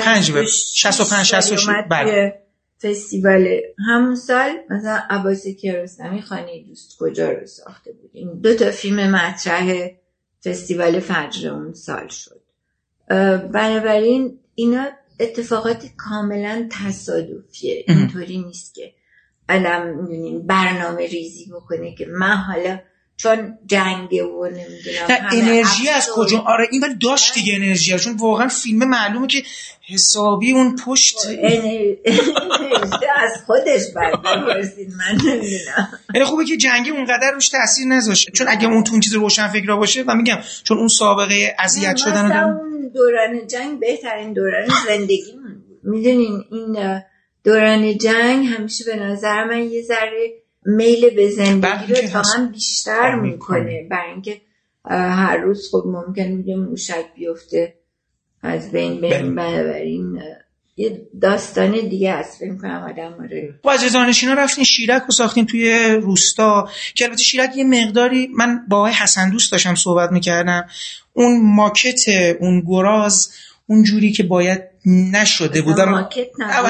65 بله فستیوال همون سال مثلا عباس کیارستمی خانه دوست کجا رو ساخته بود. این 2 فیلم مطرح فستیوال فجر اون سال شد. بنابراین اینا اتفاقات کاملا تصادفیه. اینطوری نیست که آدم میدونین برنامه ریزی بکنه که من حالا چون جنگه و نمیدونم انرژی از کجا. آره این ولی داشت دیگه انرژی، چون واقعا فیلم معلومه که حسابی اون پشت انرژی از خودش برمی‌گردید. من نمیدونم یعنی خوبه که جنگی اونقدر روش تاثیر نذاشت، چون اگه اون تو اون چیز روشن فکرا باشه و میگم چون اون سابقه اذیت شدن مثلا اون دوران جنگ بهترین دوران زندگیمون بود. میدونین این دوران جنگ همیشه به نظر من یه ذره میل به زندگی رو واقعا بیشتر میکنه، برای اینکه هر روز خب ممکن میگه موشک بیفته از بین بنابراین یه داستان دیگه است. فکر کنم آدم آره با از اجاره‌نشینا رفتین شیرک رو ساختین توی روستا که البته شیرک یه مقداری من با آقای حسن دوست داشتم صحبت میکردم، اون ماکت اون گراز اون جوری که باید نشده بود. ماکت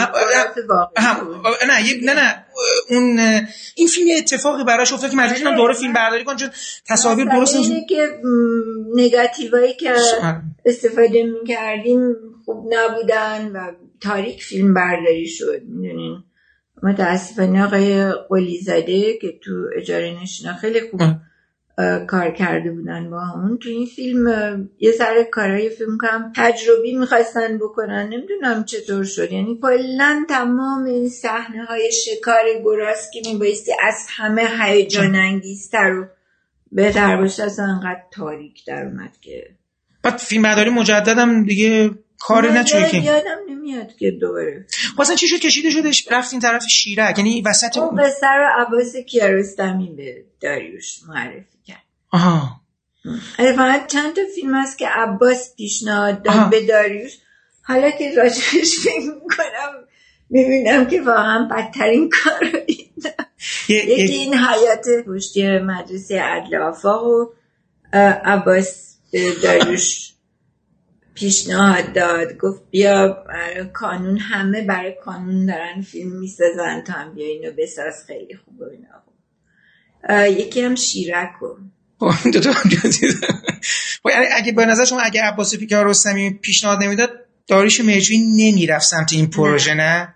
نه اون این فیلم اتفاقی براش افتاد که مجبور شدن دوره فیلم برداری کنن چون تصاویر درست نیست. اینه که نگاتیوایی که استفاده می‌کردیم خوب نبودن و تاریک فیلم برداری شد. میدونین متاسفانه آقای قلیزاده که تو اجاره نشینا خیلی خوب کار کرده بودن با همون تو این فیلم یه سر کارهای فیلم کم تجربی میخواستن بکنن، نمیدونم چطور شد. یعنی کلا تمام این صحنه های شکار گراز که میبایستی از همه هیجان انگیزتر و بهتر باشه اصلا انقدر تاریک در اومد که بعد فیلم برداری مجددم دیگه کاری نچوی که یادم نمیاد که دوباره واسه چی شد کشیده شدش رفتین طرف شیرک، یعنی وسط اون قصه رو عباس کیارستمی به داریوش معرفی کرد. فقط چند تا فیلم هست که عباس پیشنهاد داد به داریوش، حالا که راجبش فکر میکنم میبینم که واقعا بدترین کار رو دیدم. یکی این حیات پشتی مدرسه عدل آفاق و عباس به داریوش پیشنهاد داد، گفت بیا کانون، همه برای کانون دارن فیلم میسازن، تو هم بیا اینو بساز، خیلی خوبه اینا. یکی هم شیرکو. اگه به نظر شما اگه عباس کیارستمی پیشنهاد نمیداد داریوش مهرجویی نمیرفت سمت این پروژه؟ نه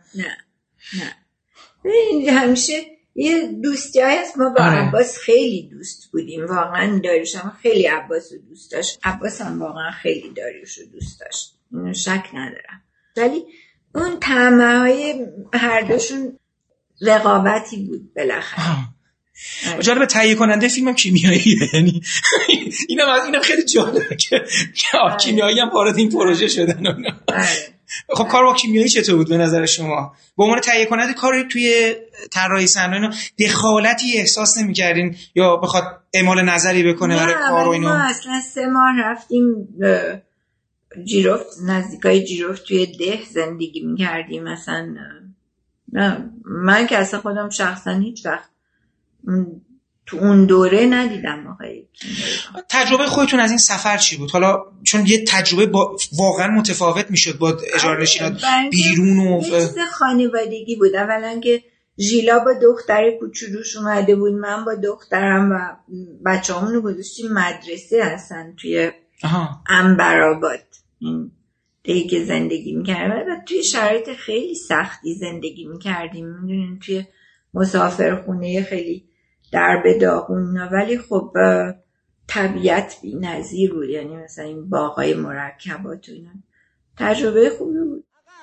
همیشه یه دوستی هست، ما با عباس خیلی دوست بودیم، واقعا داریوش هم خیلی عباس رو دوست داشت، عباس هم واقعا خیلی داریوش رو دوست داشت، اینو شک ندارم، ولی اون طمع های هر دوشون رقابتی بود بالاخره. جالب تهیه کننده فیلم هم کیمیاییه، یعنی اینم خیلی جالبه که کیمیایی هم وارد این پروژه شدن. خب کار با کیمیایی چطور بود به نظر شما؟ به عنوان تهیه کننده کاری توی طراحی صحنه دخالتی احساس نمی‌کردین یا بخواد اعمال نظری بکنه برای کار و اینو؟ ما اصلا 3 ماه رفتیم جیرفت، نزدیکای جیرفت توی ده زندگی می‌کردیم مثلا. نه من که اصلا خودم شخصا هیچ وقت تو اون دوره ندیدم آقای. تجربه خودتون از این سفر چی بود؟ حالا چون یه تجربه واقعا متفاوت میشد با اجاره نشینات بیرون و چیز خانوادگی بود. اولا که ژیلا با دختر کوچولوش اومده بود، من با دخترم و بچه‌مون رو گذاشتیم مدرسه هستن توی عنبرآباد، این دیگه که زندگی می‌کردیم و توی شرایط خیلی سختی زندگی می‌کردیم، می‌دونین توی مسافرخونه خیلی در به داغون، ولی خب طبیعت بی‌نظیر بود، یعنی مثلا این باغای مرکبات و اینا تجربه خوبی بود.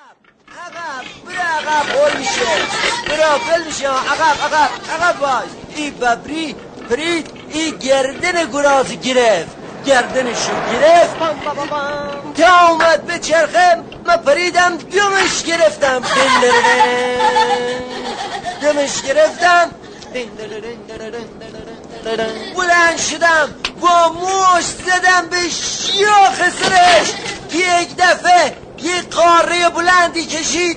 عقب بول میشه، برا بل میشه، عقب باش. ای ببری پرید، ای گردن گراز گرفت، گردنشو گرفت تا اومد به چرخه، من پریدم دمش گرفتم، دمش گرفتم، بلند شدم با موش زدم به شاخ سرش، یک دفعه یه قاره بلندی کشید،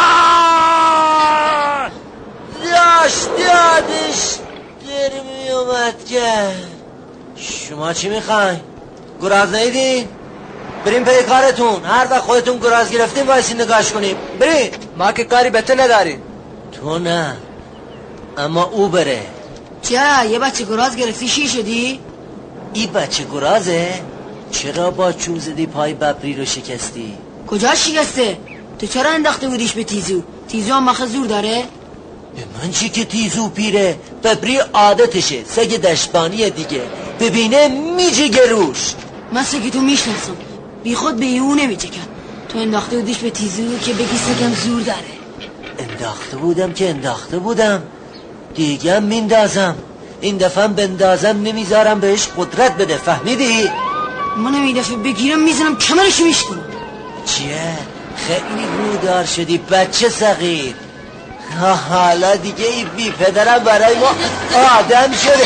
داشت دادش گرمی اومد کرد. شما چی میخواین؟ گراز نیدین؟ بریم پی کارتون، هر وقت خودتون گراز گرفتین وایسی نگاش کنیم، بریم. ما که کاری به تو نداریم. تو نه اما او بره. چرا یه بچه گراز گرفتی چی شدی؟ ای بچه گرازه؟ چرا با چوب زدی پای ببری رو شکستی؟ کجا شکسته؟ تو چرا انداخته بودیش به تیزو؟ تیزو هم مخه زور داره؟ به من چی که تیزو پیره، ببری عادتشه، سگ دشبانیه دیگه، ببینه میجه گروش. من سگی تو میشناسم، بی خود به اون نمیجه کن. تو انداخته بودیش به تیزو که بگی سگم زور داره. انداخته بودم دیگه هم میندازم، این دفعه بندازم نمیذارم بهش قدرت بده، فهمیدی؟ من این دفعه بگیرم میزنم کمرش میشکنم. چیه؟ خیلی رودار شدی بچه صغیر. حالا دیگه این بی پدرم برای ما آدم شده.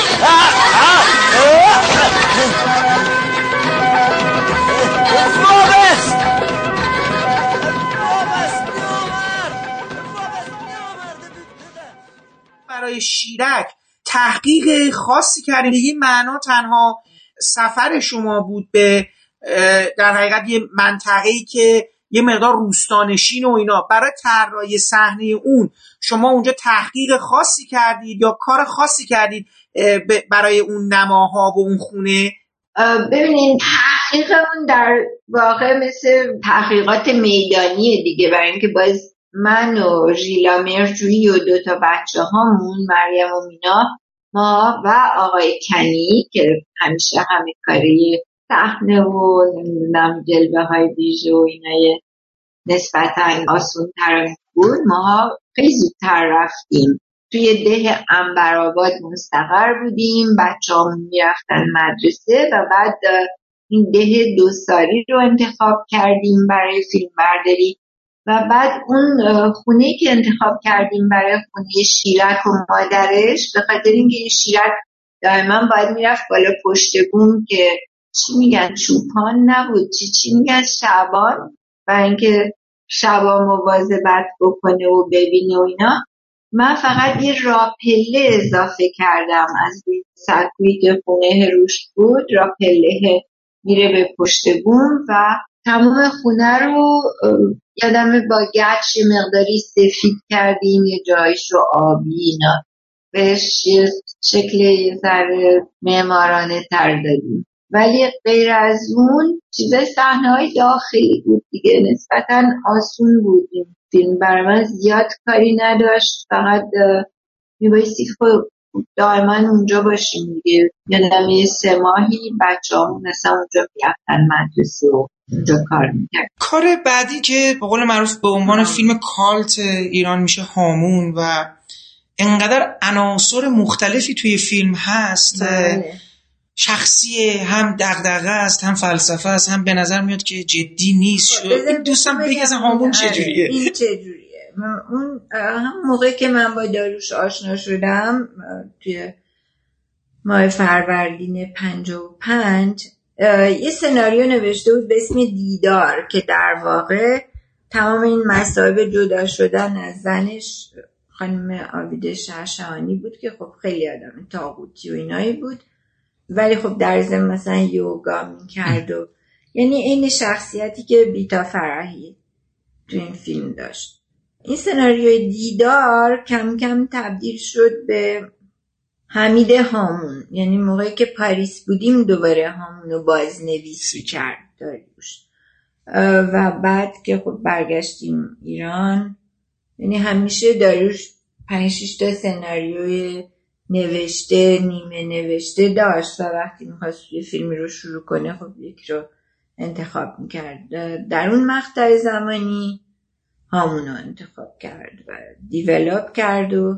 برای شیرک تحقیق خاصی کردین؟ این معنا تنها سفر شما بود به در حقیقت یه منطقه‌ای که یه مقدار روستانشین و اینا، برای طراحی صحنه اون شما اونجا تحقیق خاصی کردید یا کار خاصی کردید برای اون نماها و اون خونه؟ ببینین تحقیق اون در واقع مثل تحقیقات میدانیه دیگه، برای اینکه باز من و ژیلا مهرجویی و 2 تا بچه هامون، مریم و مینا، ما و آقای کنی که همیشه همه کاری صحنه و نمیدونم جلوه های ویژه و اینای نسبتا آسون تر بود، ما خیلی زودتر رفتیم توی ده عنبرآباد مستقر بودیم، بچه همون میرفتن مدرسه و بعد این ده 2 سالی رو انتخاب کردیم برای فیلم برداری و بعد اون خونه که انتخاب کردیم برای خونه شیرک و مادرش، به خاطر اینکه شیرک دائما باید میرفت بالا پشت بوم که چی میگن چوپان نبود، چی میگن شعبان، و اینکه شبا مواظبت بکنه و ببینه و اینا، من فقط یه راپله اضافه کردم از سقفی که خونه روش بود، راپله میره به پشت بوم و تمام خونه رو یادم با گچ مقداری سفید کردیم، یه جایش رو آبی، اینا بهش یه شکل یه ذره معمارانه تر دادیم. ولی غیر از اون چیزای صحنه‌های داخلی بود دیگه، نسبتاً آسون بود. این فیلم برای من زیاد کاری نداشت، فقط میبایستی دائما اونجا باشیم دیگه. یادم یه 3 ماهی بچه‌هامون مثلا اونجا میرفتن مدرسه و اونجا کار میکرد. کار بعدی که به قول معروف به عنوان فیلم کالت ایران میشه هامون و انقدر عناصر مختلفی توی فیلم هست، شخصی هم دغدغه است، هم فلسفه است، هم به نظر میاد که جدی نیست. دوستم بگی اصلا هامون چجوریه؟ این چجوریه؟ اون هم موقعی که من با داریوش آشنا شدم توی ماه فروردین 55 یه سناریو نوشته بود به اسم دیدار که در واقع تمام این مصائب جدا شدن از زنش خانم آبیده شهشهانی بود که خب خیلی آدم طاغوتی و اینایی بود، ولی خب در ضمن مثلا یوگا میکرد و یعنی این شخصیتی که بیتا فرحی تو این فیلم داشت. این سناریوی دیدار کم کم تبدیل شد به حمید هامون، یعنی موقعی که پاریس بودیم دوباره هامون رو بازنویسی کرد داریوش و بعد که خب برگشتیم ایران، یعنی همیشه داریوش 5-6 تا سناریوی نوشته نیمه نوشته داشت و وقتی میخواست یه فیلمی رو شروع کنه خب یکی رو انتخاب میکرد. در اون مقطع زمانی هامون رو انتخاب کرد و دیولوب کرد و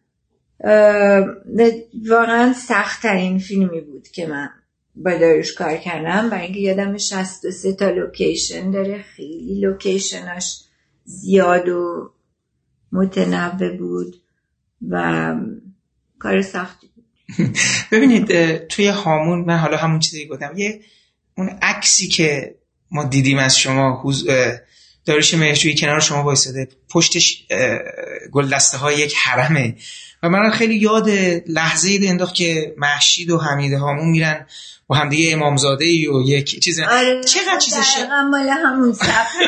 واقعا سخت‌ترین فیلمی بود که من با داریوش کار کردم، برای اینکه یادم 63 تا لوکیشن داره، خیلی لوکیشناش زیاد و متنوع بود و کار سختی بود. ببینید توی هامون من حالا همون چیزی گفتم، یه اون عکسی که ما دیدیم از شما داریوش مهرجویی کنار شما وایساده، پشتش گلدسته های یک حرمه و من خیلی یاد لحظه‌ای انداخت که مهشید و حمید هامون میرن و همدیگه امامزاده ای و یک چیز چقدر چیزشه مال همون سفر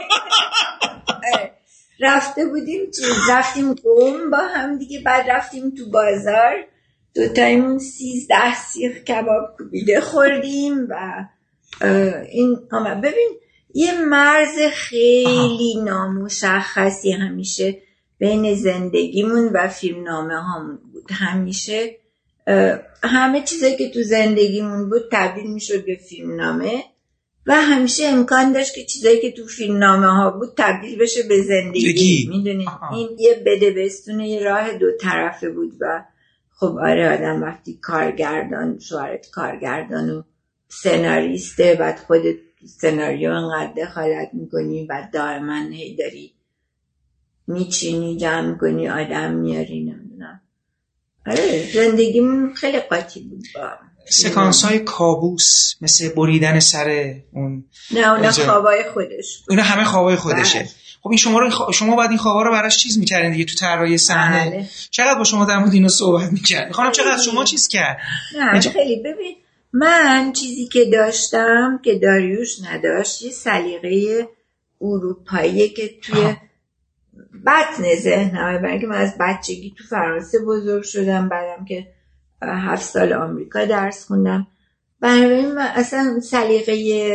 رفته بودیم رفتیم قم با هم دیگه، بعد رفتیم تو بازار دوتایمون 13 سیخ کباب کوبیده خوردیم و این ببین یه مرز خیلی نامشخصی همیشه بین زندگیمون و فیلم نامه هامون بود. همیشه همه چیزایی که تو زندگیمون بود تبدیل میشد به فیلم نامه و همیشه امکان داشت که چیزایی که تو فیلم نامه ها بود تبدیل بشه به زندگی. میدونید این یه بده بستونه، یه راه دو طرفه بود و خب آره آدم وقتی کارگردان، شوهرت کارگردان و سناریسته، بعد خودت سناریو انقدر دخالت میکنی و دائما هی داری میچینی جمع کنی آدم میاری، نمیدونم. آره زندگیمون خیلی قاطی بود با سکانس های کابوس مثل بریدن سر اون. نه اونا خوابای خودش بود. اونا همه خوابای خودشه. خب این شما باید این خوابا رو براش چیز میکردین دیگه تو طراحی صحنه. چقدر با شما در مورد اینو صحبت میکردین؟ خانم چقدر شما چیز کرد؟ نه خیلی. ببین من چیزی که داشتم که داریوش نداشت یه سلیقه اروپایی که توی بطن ذهنم، برای اینکه من از بچگی تو فرانسه بزرگ شدم، بعدم که 7 سال آمریکا درس خوندم، برای من اصلا سلیقه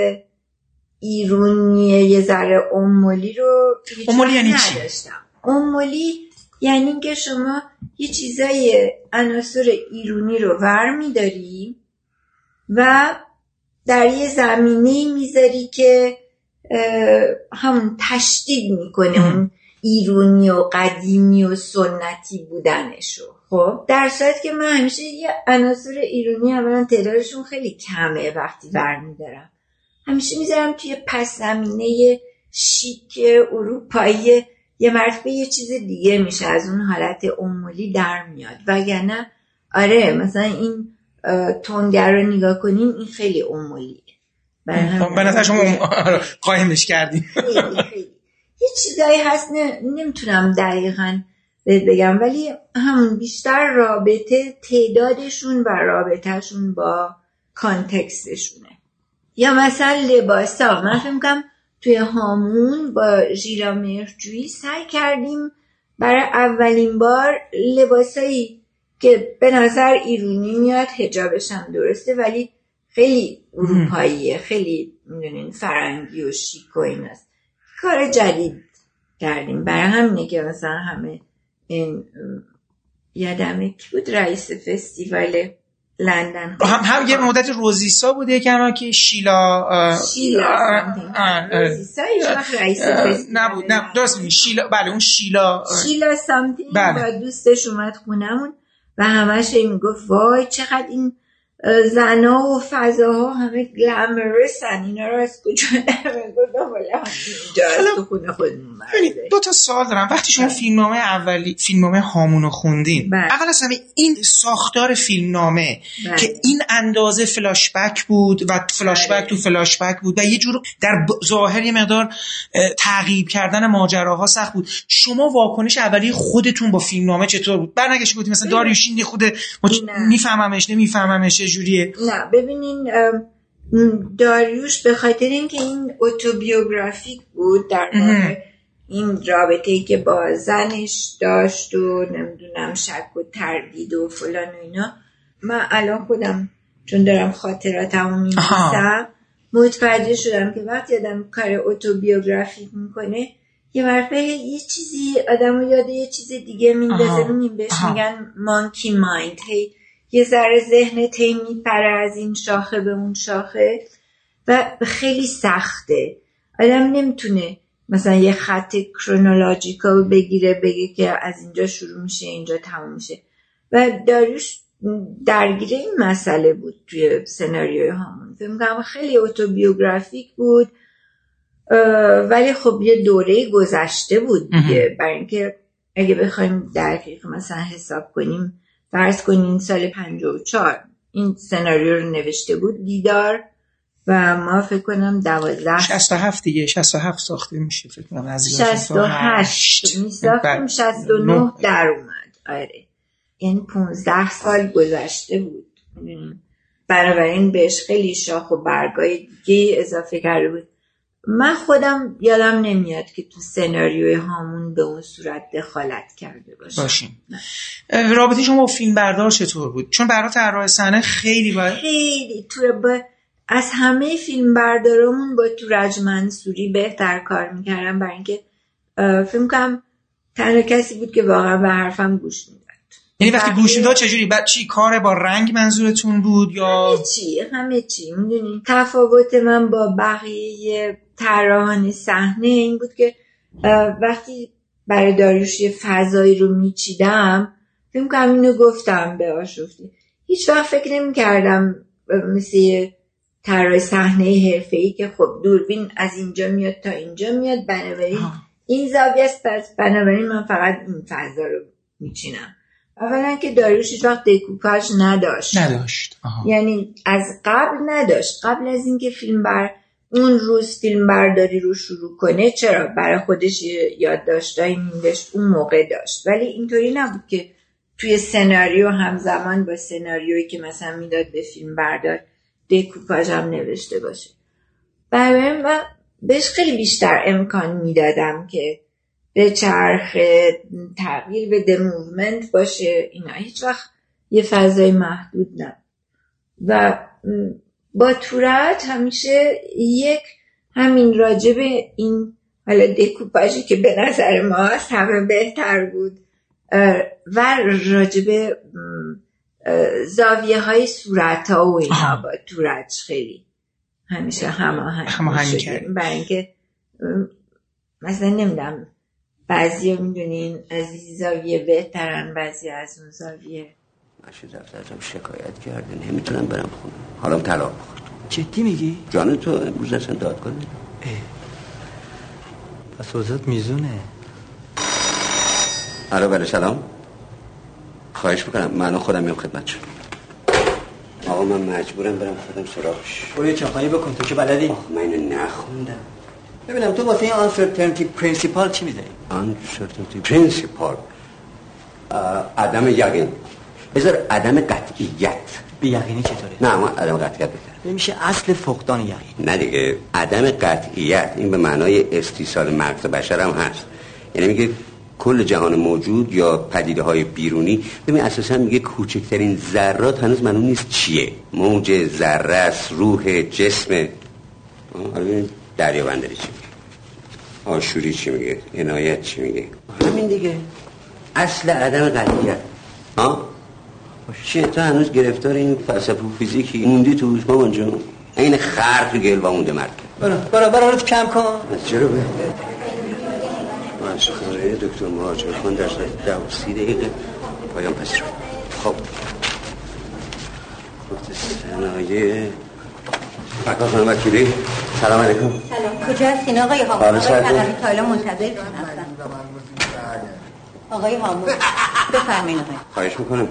ایرونی یه ذره امولی رو یعنی نداشتم. امولی یعنی که شما یه چیزای عناصر ایرونی رو ور میداری و در یه زمینه‌ای میذاری که همون تشدید میکنه اون ایرونی و قدیمی و سنتی بودنشو. خب در صورتی که من همیشه یه عناصر ایرونی اولا تعدادشون خیلی کمه، وقتی برمیدارم همیشه میذارم توی پس زمینه شیک اروپایی، یه مرتبه یه چیز دیگه میشه، از اون حالت امولی در میاد. وگرنه آره مثلا این تونگر رو نگاه کنیم این خیلی امولیه. به نظر شما قایمش کردیم. خیلی یه چیزایی هست نمیتونم دقیقاً بگم، ولی همون بیشتر رابطه تعدادشون و رابطهشون با کانتکستشونه. یا مثلا لباسا، من فکر می‌کنم توی هامون با ژیلا مهرجویی سعی کردیم برای اولین بار لباسایی که به نظر ایرانی میاد، حجابش هم درسته ولی خیلی اروپاییه، خیلی میدونین فرنگی و شیک و این است، کار جدید کردیم. برای همینه که مثلا همه این یادمه کی بود رئیس فستیوال لندن، هم یه مدت روزیسا بوده که شیلا روزیسا یه وقت رئیس فستیوال نه درست میگی شیلا، بله اون شیلا سامتینگ با دوستش اومد خونمون و همش میگفت وای چقدر این زنا و فضاها همه گلمرسن، اینا رو از کجا نمیگفتم ولی اینجا تو خونه خودمون. دو تا سوال دارم. وقتی شما فیلمنامه هامونو خوندین، اول از همه این ساختار فیلمنامه که این اندازه فلاش بک بود و فلاش بک تو فلاش بک بود و یه جور در ظاهر یه مقدار تعقیب کردن ماجراها سخت بود، شما واکنش اولیه خودتون با فیلمنامه چطور بود؟ برنگشت گفتید مثلا داریوش این خود میفهممش نمیفهممش چجوریه؟ نه ببینین داریوش به خاطر اینکه این اتوبیوگرافیک بود، در واقع این رابطه‌ای که با زنش داشت و نمیدونم شک و تردید و فلان و اینا، من الان خودم چون دارم خاطراتمو می‌نویسم متوجه شدم که وقتی آدم کار اتوبیوگرافیک میکنه یه مرفه یه چیزی آدمو یاد یه چیز دیگه میندازه، بهش میگن مانکی مایند، یه ذره ذهنت میپره از این شاخه به اون شاخه و خیلی سخته. آدم نمیتونه مثلا یه خط کرونولوژیکال بگیره بگه که از اینجا شروع میشه اینجا تموم میشه و داریوش درگیر این مسئله بود توی سناریوی هامون. فکر می‌کنم خیلی اتوبیوگرافیک بود ولی خب یه دوره گذشته بود دیگه، برای اینکه اگه بخوایم دقیق مثلا حساب کنیم فرض کنین سال 54 این سناریو رو نوشته بود دیدار و ما فکر کنم 67 دیگه 67 ساخته میشه فکر کنم از 68 میساختیم 69 در اومد. آره یعنی 15 سال گذشته بود، بنابراین بهش خیلی شاخ و برگای دیگه اضافه کرده بود. من خودم یادم نمیاد که تو سناریوی هامون به اون صورت دخالت کرده باشیم. رابطه شما با فیلم بردار چطور بود؟ چون برای طراح صحنه خیلی از همه فیلم بردارمون با تورج منصوری بهتر کار میکردم، برای اینکه فکر می‌کنم تنها کسی بود که واقعا به حرفم گوش میداد. یعنی وقتی گوش میداد چجوری؟ بعد چی کار با رنگ منظورتون بود یا همه چی میدونین؟ تفاوت من با بقیه طراحان صحنه این بود که وقتی برای داریوش یه فضایی رو میچیدم فکر می‌کنم اینو گفتم به آشفتی، هیچ وقت فکر نمی‌کردم مثل طراح صحنه حرفه‌ای که خب دوربین از اینجا میاد تا اینجا میاد، بنابراین این زاویه است، پس بنابراین من فقط این فضا رو میچینم. اولا که داریوش هیچ وقت دکوپاژ نداشت. یعنی از قبل نداشت. قبل از اینکه اون روز فیلم برداری رو شروع کنه چرا برای خودش یادداشتایی می‌نوشت اون موقع داشت، ولی اینطوری نبود که توی سناریو همزمان با سناریویی که مثلا میداد به فیلم بردار دکوپاژ هم نوشته باشه. برای من بهش خیلی بیشتر امکان میدادم که به چرخ تغییر بده، موومنت باشه، اینا هیچ وقت یه فضای محدود نبود. و با تورج همیشه همین راجب این حالا دکوپاژی که به نظر ما هست همه بهتر بود و راجب زاویه های صورت ها و اینا با تورج خیلی همیشه هماهنگ شدیم، برای اینکه مثلا نمیدونم بعضی ها میدونین از این زاویه بهترن، بعضی از اون زاویه. ماشی دفترم شکایت کرده نمیتونم برم خونه، حالا طلاق بخورد. جدی میگی؟ جان تو امروز اصلا دادگاه نمیدونم. پس وضعت میزونه. الو بله سلام، خواهش میکنم من خودم میام خدمتشون. آقا من مجبورم برم خودم سراغش. برو یه چاپایی بکن تو که بلدی. من اینو نخوندم. ببینم تو واسه این uncertainty principle چی میذاری؟ uncertainty principle عدم یقین، بذار عدم قطعیت. به یقینی چطوره؟ نه ما عدم قطعیت بهتره. میشه اصل فقدان یقین. نه دیگه، عدم قطعیت این به معنای استیصال مغز بشر هم هست. یعنی میگه کل جهان موجود یا پدیده های بیرونی، ببین اساسا میگه کوچکترین ذرات هنوز معلوم نیست چیه. موج، ذره است، روح، جسم. حالا دریابندری چی میگه، آشوری چی میگه، عنایت چی میگه، همین دیگه اصل عدم قطعیت. چیه تو هنوز گرفتار این فلسفه و فیزیکی موندی توش مامان جون؟ این خر تو گل با مونده مرد. برو رو کم کن. چرا به من سخنرانی دکتر مهاجر خان در ساعت 10 دقیقه پایان پذیر. خب خود صنایع مکان خانم وکیلی، سلام علیکم. سلام. کجا هستین آقای هامون؟ آقای تقوی تایلا منتظرتون هستن. آقای هامون بفرمایید. آقای خواهش میکنم.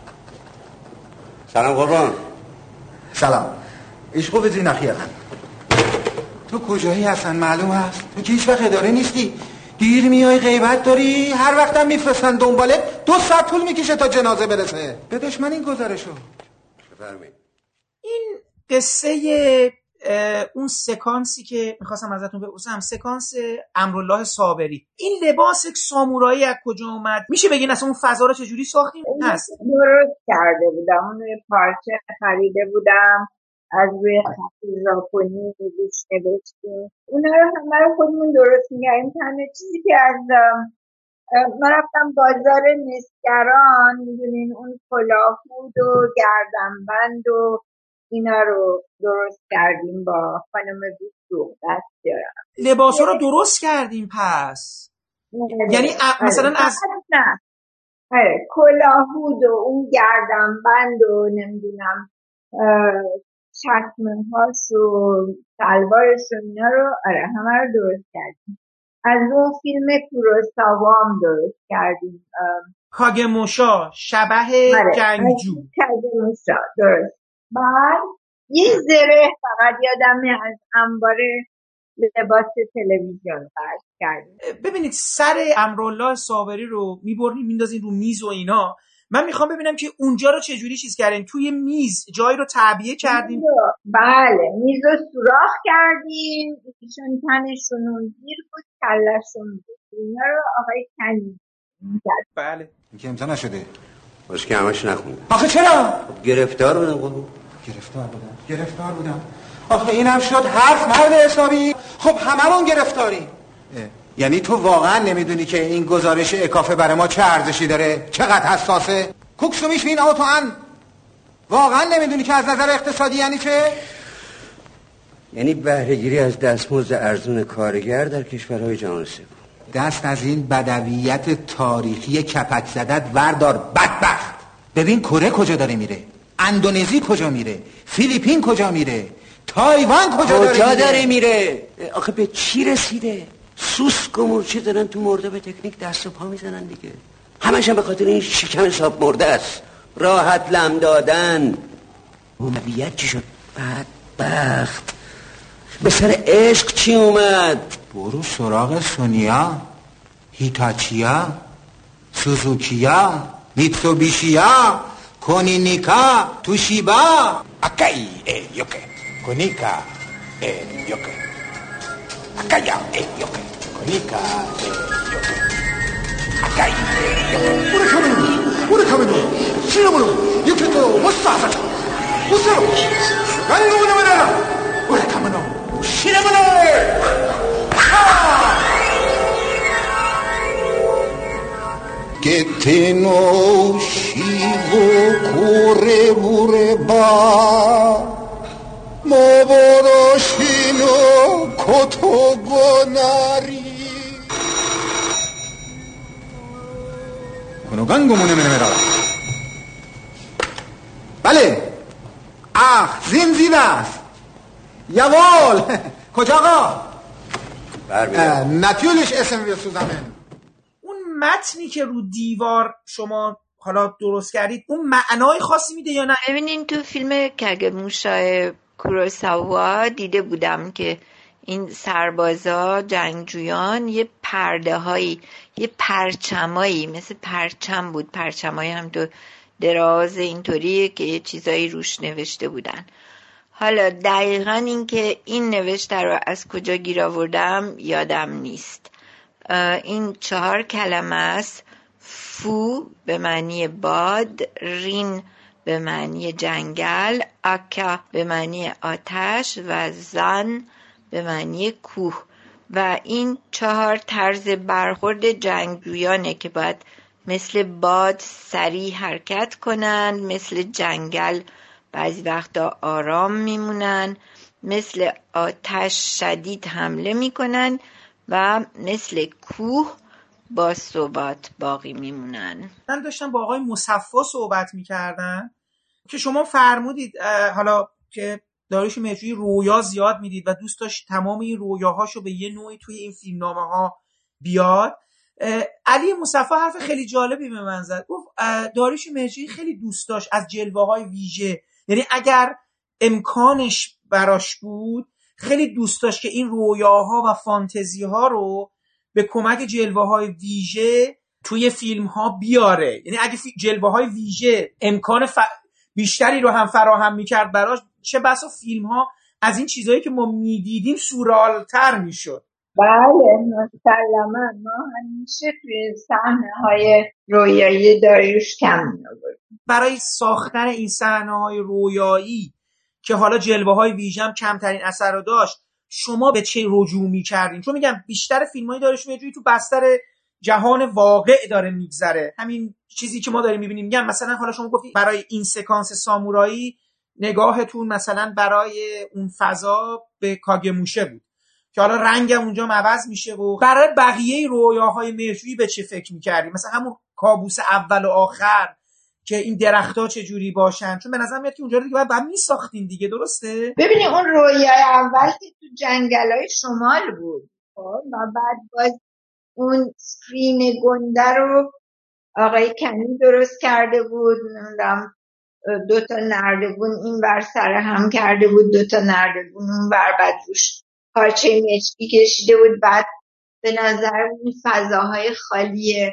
سلام قربان. سلام. عشق و وزیر نخیرم. تو کجایی هستن معلوم هست؟ تو که هیچ وقت اداره نیستی، دیر میای غیبت داری، هر وقتم میفرستن دنبالت، 2 ساعت طول میکشه تا جنازه برسه. بدش من این گزارشو. بفرمایید. این قصه اون سکانسی که میخواستم ازتون بپرسم، سکانس امرالله صابری، این لباس سامورایی از کجا اومد؟ میشه بگین اصلا اون فضا رو چجوری ساختیم؟ هست درست کرده بودم، اون پارچه خریده بودم، از روی خط ژاپنی روش نوشتیم، اونا رو همه رو خودمون درست می‌کردیم. تنها چیزی که از من رفتم بازار مسگران، میدونین اون کلاهود و گردنبند و اینا رو درست کردیم با خانم بوسو دست دارم. لباسا رو درست کردیم پس؟ یعنی مثلا از نه کلاهود و اون گردنبند و نمیدونم چکمه‌هاش و شلوارش و اینا رو همه رو درست کردیم. از اون فیلم کوروساوا هم درست کردیم، کاگموشا، شبح جنگجو. کاگموشا درست. بعد یه زره فقط یادمه از انبار لباس تلویزیون خرج کردیم. ببینید سر امرالله صابری رو میبریم میندازین رو میز و اینا. من میخوام ببینم که اونجا رو چجوری چیز کردین. توی میز جایی رو تعبیه کردیم؟ بله، میز رو سوراخ کردیم، ایشون تنشون اون گیر بود، کلشون بود. اینا رو آقای کنی کرد. بله. این که امضا نشده. باشه که همش نخونده. آخه چرا؟ گرفتار بودم قربون. گرفتار بودم. آخه اینم شد حرف مرد حسابی. خب هممون گرفتاری. یعنی تو واقعا نمیدونی که این گزارش اکافه برای ما چه ارزشی داره؟ چقدر حساسه؟ کوکسومیش بین آتوان. واقعا نمیدونی که از نظر اقتصادی یعنی چه؟ یعنی بهره‌گیری از دستمزد ارزون کارگر در کشورهای جهان سوم. دست از این بدویت تاریخی کپک زدت وردار بدبخت. ببین کره کجا داره میره، اندونزی کجا میره، فیلیپین کجا میره، تایوان کجا داره میره. آخه به چی رسیده؟ سوسک و مورچه دارن تو مرده به تکنیک دست و پا میزنن دیگه. همش هم به خاطر این شکم حساب مرده است. راحت لم دادن. هویت چی شد؟ بدبخت. به سر عشق چی اومد؟ برو سراغ سونیا، هیتاچیا، سوزوکیا، میتسوبیشیا، کونینیکا، توشیبا. اکای یوکه کونیکا یوکه اکایا یوکه کونیکا یوکه اکای یوکه.俺カメの死のもの行けともっささうせろ何のものだ俺カメの死のものゲテのしぼこれぶれば幻のことごなりこのガンゴもねめねめだبله زنزیده است یوال کجا آقا نتیولش اسم بیسوزمه. اون متنی که رو دیوار شما حالا درست کردید اون معنای خاصی میده یا نه؟ ببینین تو فیلم کاگموشا کوروساوا دیده بودم که این سربازا جنگجویان یه پرده هایی، یه پرچمایی مثل پرچم بود، پرچمایی هم تو دراز اینطوریه که یه چیزایی روش نوشته بودن. حالا دقیقاً این که این نوشته رو از کجا گیر آوردم یادم نیست. این 4 کلمه است: فو به معنی باد، رین به معنی جنگل، اکا به معنی آتش و زن به معنی کوه. و این 4 طرز برخورد جنگجویانه که باید مثل باد سریع حرکت کنن، مثل جنگل بعضی وقتا آرام میمونن، مثل آتش شدید حمله میکنن و مثل کوه با ثبات باقی میمونن. من داشتم با آقای مصفا صحبت میکردم که شما فرمودید حالا که داریوش مهرجویی رویا زیاد میدید و دوست داشت تمام این رویاهاشو به یه نوعی توی این فیلمنامه ها بیاد. علی مصفا حرف خیلی جالبی به من زد، گفت داریوش مهرجویی خیلی دوست داشت از جلوه‌های ویژه، یعنی اگر امکانش براش بود خیلی دوست داشت که این رویاها و فانتزی‌ها رو به کمک جلوه‌های ویژه توی فیلم‌ها بیاره. یعنی اگه جلوه‌های ویژه امکان بیشتری رو هم فراهم می‌کرد براش، چه بسا فیلم‌ها از این چیزایی که ما می‌دیدیم سورئال‌تر می‌شد. بله مسلماً ما همیشه توی صحنه‌های رویایی داریوش کم می‌آوردیم. برای ساختن این صحنه‌های رویایی که حالا جلوه‌های ویژه هم کمترین اثر رو داشت، شما به چه رجوع می‌کردین؟ چون میگم بیشتر فیلم‌های داریوش مهرجویی تو بستر جهان واقع داره میگذره، همین چیزی که ما داریم می‌بینیم. میگم مثلا حالا شما گفتید برای این سکانس سامورایی نگاهتون مثلا برای اون فضا به کاگموشه بود که حالا رنگم اونجا عوض میشه. و برای بقیه رویاهای مهرجویی به چه فکر می‌کردی؟ مثلا همون کابوس اول و آخر که این درخت‌ها چه جوری باشن، چون به نظر میاد که اونجا دیگه بعد میساختین دیگه، درسته؟ ببینید اون رویای اول که تو جنگل‌های شمال بود و بعد باز اون سکرین گنده رو آقای کنی درست کرده بود، نمیدونم 2 تا نردبون این ور سر هم کرده بود، 2 تا نردبون اون ور، بعد روش پارچه مشکی کشیده بود. بعد به نظر این فضاهای خالی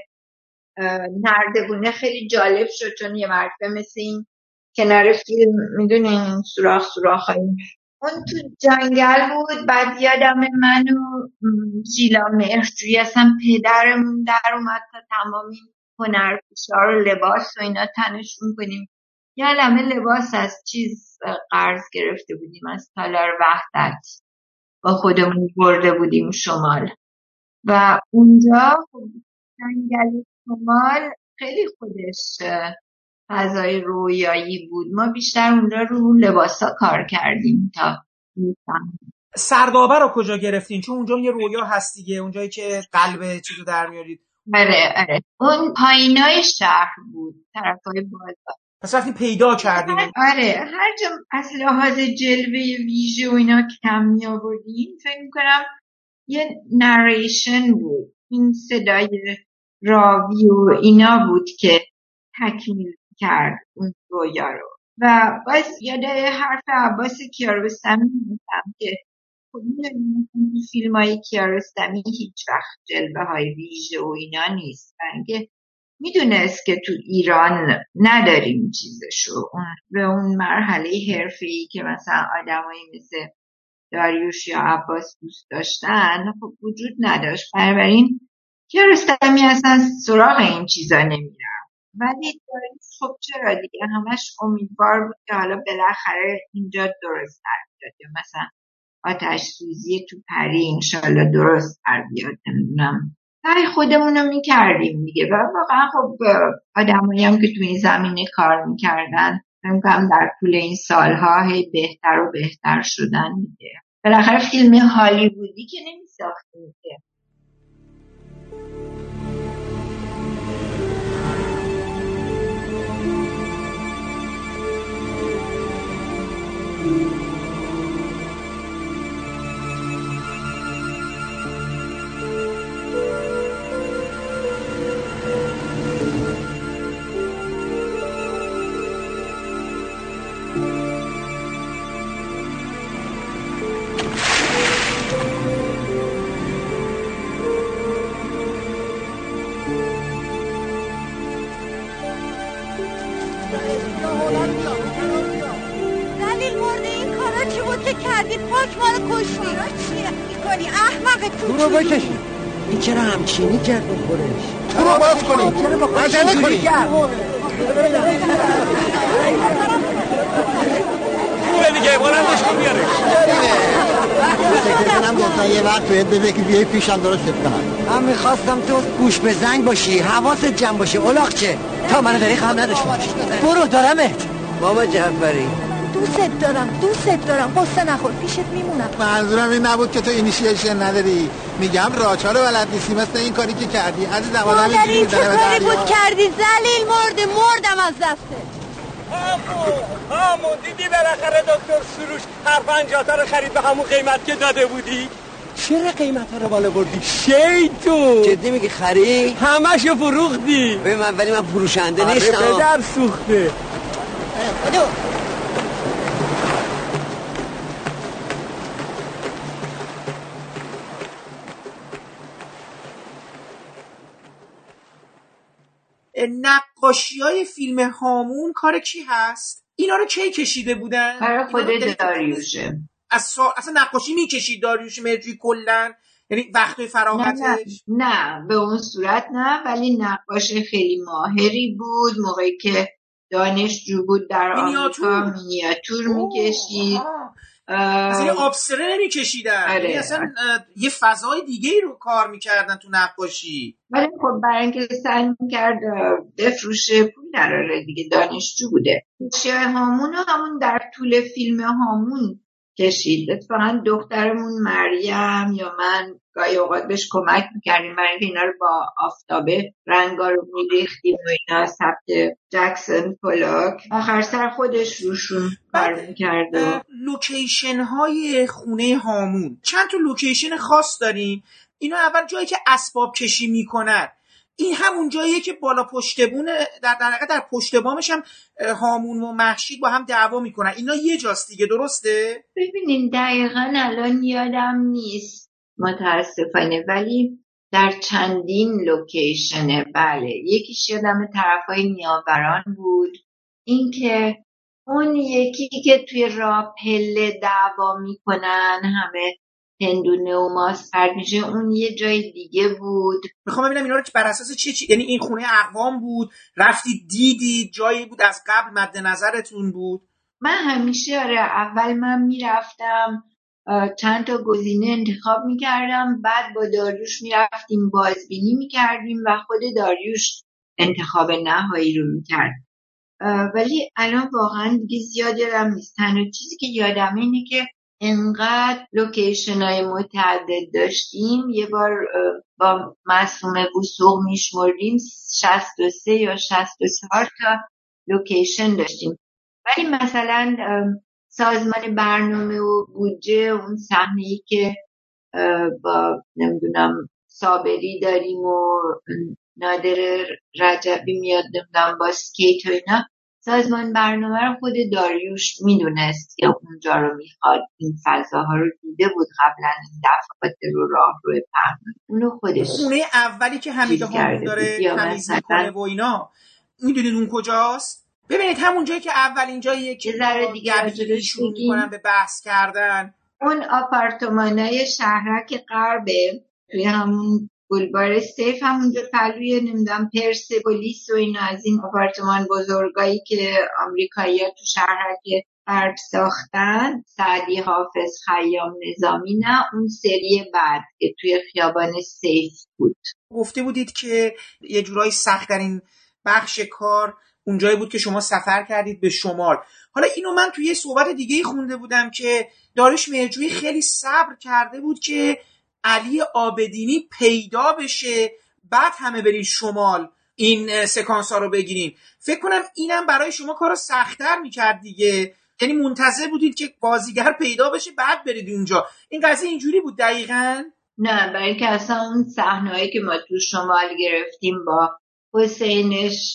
نردبونه خیلی جالب شد، چون یه مرتبه مثل این کنار فیلم میدونین سوراخ اون تو جنگل بود. بعد یادم من و ژیلا مهرجویی اصلا پدرمون در اومد تا تمام این هنرپیشا رو لباس و اینا تنشون کنیم. یه علمه لباس از چیز قرض گرفته بودیم از تالار وحدت، با خودمون برده بودیم شمال. و اونجا جنگل شمال خیلی خودش فضای رویایی بود. ما بیشتر اونجا رو لباسا کار کردیم تا سردابه رو کجا گرفتین؟ چون اونجا یه رویا هست دیگه، اونجایی که قلب چیزو در میارید. آره اون پایینای شهر بود، طرفای بازار. پس وقتی پیدا کردیم آره هر جا از لحاظ جلوه ویژه و اینا کم می آوردیم، فکر میکنم یه نریشن بود، این صدای راوی و اینا بود که تکمیل کرد اون رویا رو. و باز یاد حرف عباس کیارستمی میفتم که فیلم های کیارستمی هیچ وقت جلوه های ویژه و اینا نیست، بلکه میدونست که تو ایران نداریم چیزشو به اون مرحله حرفه‌ای که مثلا آدمایی مثل داریوش یا عباس دوست داشتن خب وجود نداشت. بنابراین کیارستمی اصلا سراغ این چیزا نمیرم. ولی داریوش خب چرا دیگه همش امیدوار بود که حالا بالاخره اینجا درست در بیاد، یا مثلا آتش سوزی تو پری انشالله درست در بیاد، نمیدونم سعی خودمونو میکردیم دیگه. و واقعا خب آدمایی هم که تو این زمینه کار میکردن فکرم در طول این سالها هی بهتر و بهتر شدن دیگه. بالاخره فیلم هالیوودی که نمیساختیم که. بگیر پاک ما رو کشتی. چیه میکنی احمق تو رو بکشی. این چرا همچینی کرد بخورش؟ تو رو باز کنی. چرا بخورش اینجوری کرد؟ خوبه دیگه بلندش کن بیاره. فکر کنم گفتن یه وقت بهت بده که بیای پیشم درست کنم. من میخواستم تو گوش به زنگ باشی، حواست جمع باشه. اولاغچه تا منو داری خم نداشته باش. برو دارمت. بابا جعفری دوست دارم قصه نخور، پیشت میمونم. منظورم این نبود که تو اینیشیشن نداری. میگم راچا رو بلد نیستی مثل این کاری که کردی. عزیزم آدم مادری چه کاری بود کردی؟ ذلیل مردم از دسته. همون دیدی بالاخره دکتر سروش هر 50 تا رو خرید به همون قیمت که داده بودی. چرا قیمت رو بالا بردی؟ شیطون جدی میگی خری؟ همشو فروختی. به من ولی من فروشنده نیستم. آره پدر سوخته. نقاشی‌های فیلم هامون کار کی هست؟ اینا رو کی کشیده بودن؟ کار خود داریوشه. اصلا نقاشی میکشید داریوش مهرجویی کلن؟ یعنی وقت فراغتش؟ نه به اون صورت نه، ولی نقاش خیلی ماهری بود. موقعی که دانشجو بود در آمریکا مینیاتور میکشید. اصلا آبستره نمیکشیدن. آره. اصلا یه فضای دیگه رو کار میکردن تو نقاشی. ولی خب برای اینکه سعی میکرد بفروشه پول دراره دیگه، دانشجو بوده. نقاشی هامون همون در طول فیلم هامون کشید. اتفاقا دخترمون مریم یا من گاهی اوقات بهش کمک میکردیم برای اینکه اینا رو با آفتابه رنگا رو میریختیم و اینا. ثبت جکسون پولاک آخر سر خودش روشون کار میکرد. لوکیشن های خونه هامون چند تا لوکیشن خاص داریم. اینا اول جایی که اسباب کشی میکنن، این همون جاییه که بالا پشت بونه در پشت بامش هم هامون و مهشید با هم دعوا میکنن. اینا یه جاست دیگه، درسته؟ ببینین دقیقاً الان یادم نیست متاسفانه، ولی در چندین لوکیشنه. بله یکیش یادم طرفای نیاوران بود. این که اون یکی که توی راه پله دعوا میکنن همه هندونه و ماست پرد میشه، اون یه جای دیگه بود. میخوام ببینم اینا رو بر اساس چی یعنی این خونه اقوام بود، رفتید دیدید، جایی بود از قبل مد نظرتون بود؟ من همیشه اول من میرفتم چند تا گزینه انتخاب میکردم، بعد با داریوش میرفتیم بازبینی میکردیم و خود داریوش انتخاب نهایی رو میکرد. ولی الان واقعا دیگه زیاد یادم نیست. تنها چیزی که یادمه اینه که انقدر لوکیشن های متعدد داشتیم. یه بار با معصوم وثوق میشمردیم 63 یا 64 تا لوکیشن داشتیم. ولی مثلا سازمان برنامه و بودجه، اون صحنه‌ای که با نمیدونم صابری داریم و نادر رجبی میاد نمیدونم با سکیت و اینا، سازمان برنامه رو خود داریوش میدونست که اونجا رو میخواد. این فضاها رو دیده بود قبلا، این دفعات رو راه روی پهن اونو خودش. خونه اولی که حمید هامون داره تمیز میکنه و اینا، میدونید اون کجاست؟ ببینید همون جایی که اولین جاییه که گبیلی شروع میکنن به بحث کردن. اون آپارتمانای شهرک غربه توی همون بولوار سیف، همونجا پلوی نمیدونم پرسپولیس و اینا، از این آپارتمان بزرگایی که آمریکایی‌ها تو شهرک غرب ساختن، سعدی، حافظ، خیام، نظامی، نه اون سری بعد که توی خیابان سیف بود. گفته بودید که یه جورایی سخت‌ترین بخش کار اونجایی بود که شما سفر کردید به شمال. حالا اینو من توی یه صحبت دیگه خونده بودم که داریوش مهرجویی خیلی صبر کرده بود که علی عابدینی پیدا بشه، بعد همه برید شمال این سکانس ها رو بگیرین. فکر کنم اینم برای شما کارو سخت‌تر میکرد دیگه، یعنی منتظر بودید که بازیگر پیدا بشه بعد برید اونجا. این قضیه اینجوری بود دقیقاً؟ نه، برای که اصلا اون صحنه‌ای که ما تو شمال گرفتیم با حسینش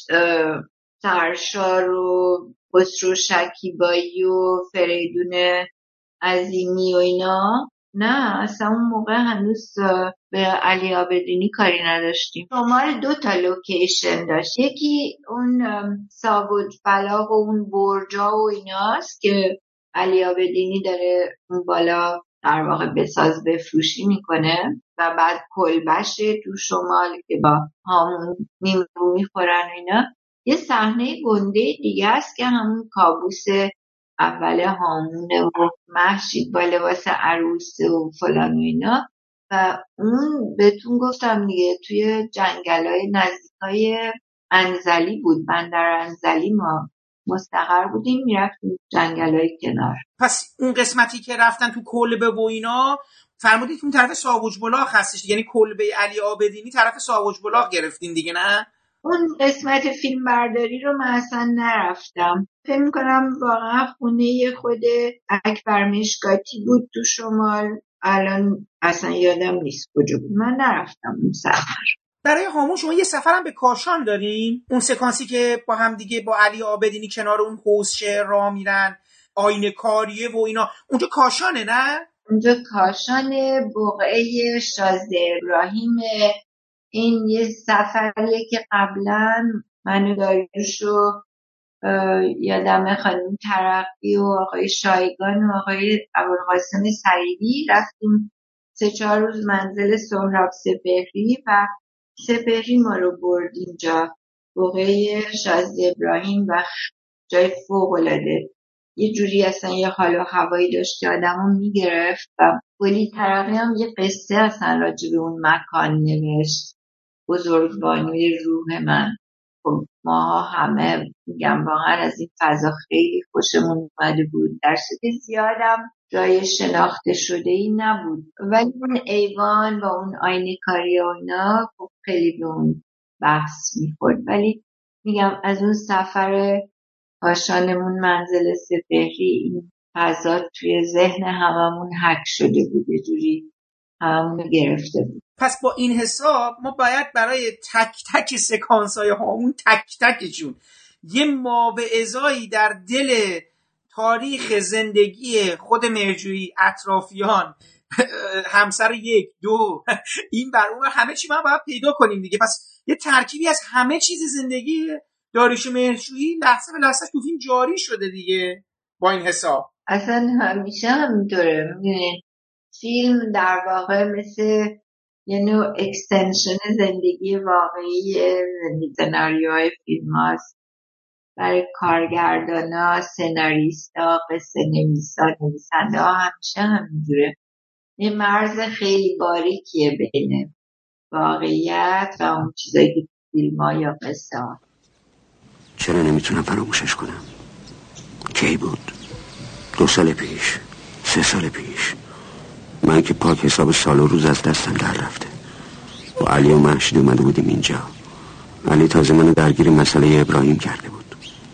سرشار و خسرو شکیبایی و فریدون عظیمی و اینا، نه اصلا اون موقع هنوز به علی عابدینی کاری نداشتیم. شمال 2 تا لوکیشن داشت. یکی اون ساوود فلاق و اون برجا و ایناست که علی عابدینی داره اون بالا در واقع بساز بفروشی میکنه و بعد کلبش تو شمال که با هامون نیمرو میخورن اینا. یه صحنه گنده دیگه است که همون کابوس اول هامونه و مهشید با لباس عروسه و فلان و اینا، و اون بهتون گفتم دیگه توی جنگلای نزدیکای انزلی بود، بندر انزلی ما مستقر بودیم، میرفتیم جنگلای کنار. پس اون قسمتی که رفتن تو کلبه و اینا فرمودید اون طرف ساوج بلاغ هستش، یعنی کلبه علی عابدینی طرف ساوج بلاغ گرفتین دیگه، نه؟ اون قسمت فیلم برداری رو من اصلا نرفتم. فکر می‌کنم واقعا خونه خود اکبر مشکاتی بود تو شمال، الان اصلا یادم نیست کجا بود، من نرفتم اون سفر. برای هامون شما یه سفرم به کاشان دارین؟ اون سکانسی که با هم دیگه با علی عابدینی کنار اون حوضچه راه میرن، آینه کاریه و اینا، اونجا کاشانه نه؟ اونجا کاشانه، بقعه شازده ابراهیم. این یه سفریه که قبلا من و داریوشو یادم خانم ترقی و آقای شایگان و آقای ابوالقاسم سعیدی رفتیم 3-4 روز منزل سهراب سپهری و سپهری ما رو برد اینجا بقعه شازده ابراهیم و جای فوق‌العاده، یه جوری اصلا یه حال و هوایی داشت که آدمو میگرفت. و ولی ترقی هم یه قصه اصلا راجع به اون مکان نوشت، بزرگوانی روح من. خب ما همه میگم واقعا از این فضا خیلی خوشمون اومده بود، در صورت زیادم جای شناخته شده ای نبود، ولی اون ایوان و اون آینه کاری و اینا خب خیلی به اون بحث میخورد. ولی میگم از اون سفر کاشانمون منزل سپهری این فضا توی ذهن هممون حک شده بود، یه جوری هممون گرفته بود. پس با این حساب ما باید برای تک تک سکانس‌های هامون تک تکشون یه ماوعظه‌ای در دل تاریخ زندگی خود مهرجویی، اطرافیان، همسر 1 2 این بر اون همه چی ما باید پیدا کنیم دیگه. پس یه ترکیبی از همه چیز زندگی داریوش مهرجویی لحظه به لحظه تو فیلم جاری شده دیگه. با این حساب اصلا همیشه همینطوره، میدونین فیلم در واقع مثل یه نوع اکستنشن زندگی واقعی سناریوهای فیلم هاست. برای کارگردانا، سناریستا، قصه نویسا، نویسنده ها همیشه همینجوره. یه مرز خیلی باریکیه بین واقعیت و اون چیزایی که فیلم ها یا قصه ها. چرا نمیتونم فراموشش کنم؟ کی بود؟ 2 سال پیش، 3 سال پیش، من که پاک حساب سال و روز از دستم در رفته. با علی و مهشید اومده بودیم اینجا. علی تازه منو درگیر مسئله ابراهیم کرده بود.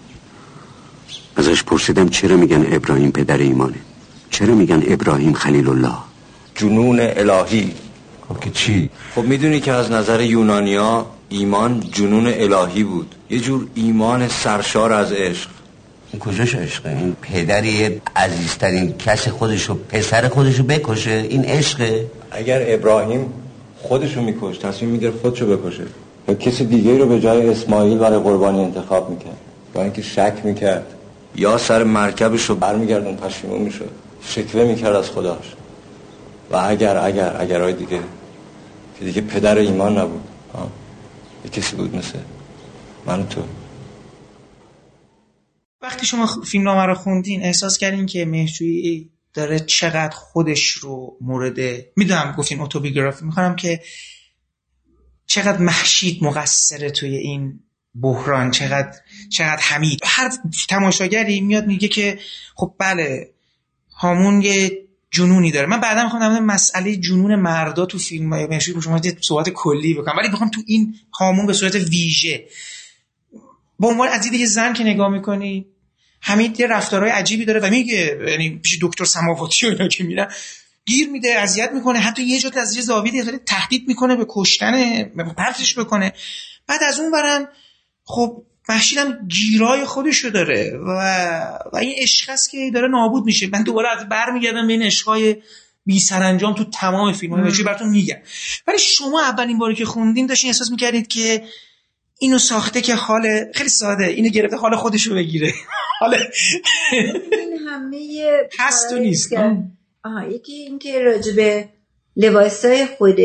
ازش پرسیدم چرا میگن ابراهیم پدر ایمانه؟ چرا میگن ابراهیم خلیل الله؟ جنون الهی. خب که چی؟ خب میدونی که از نظر یونانیا ایمان جنون الهی بود، یه جور ایمان سرشار از عشق. این کجاش عشقه؟ این پدری عزیزترین کس خودشو، پسر خودشو بکشه، این عشقه؟ اگر ابراهیم خودشو میکش، تصمیم میگرفت خودشو بکشه یا کسی دیگه رو به جای اسماعیل برای قربانی انتخاب میکرد، با اینکه شک میکرد یا سر مرکبشو برمیگردون پشیمون میشد، شکوه میکرد از خداش. و اگرهای دیگه که دیگه پدر ایمان نبود، یه کسی بود مثل من و تو. وقتی شما فیلمنامه رو خوندین احساس کردین که مهرجویی داره چقدر خودش رو مورد، میدونم گفتین اتوبیوگرافی، میخوام که چقدر مهشید مقصره توی این بحران، چقدر حمید. هر تماشاگری میاد میگه که خب بله هامون یه جنونی داره. من بعدا میخوام در مورد مسئله جنون مردا تو فیلم‌های مهرجویی با شما یه صحبت کلی بکنم، ولی میخوام تو این هامون به صورت ویژه با عنوان از دید یه زن که نگاه میکنی، حمید یه رفتارهای عجیبی داره و میگه، یعنی پیش دکتر سماواتی و اینا که میرن گیر میده، اذیت میکنه، حتی یه جا از یه زاویه تهدید میکنه به کشتن، پرتش بکنه. بعد از اون برن خب مهشید هم گیرای خودشو داره و این عشق است که داره نابود میشه. من دوباره از برمیگردم به این عشقای بی سرانجام تو تمام فیلم‌های مهرجویی براتون میگم. ولی شما اولین باری که خوندین داشتین احساس میکردید که اینو ساخته که حال خیلی ساده اینو گرفته حال خودشو بگیره. حال این همه هست و نیست. یکی این که راجب لباسای خود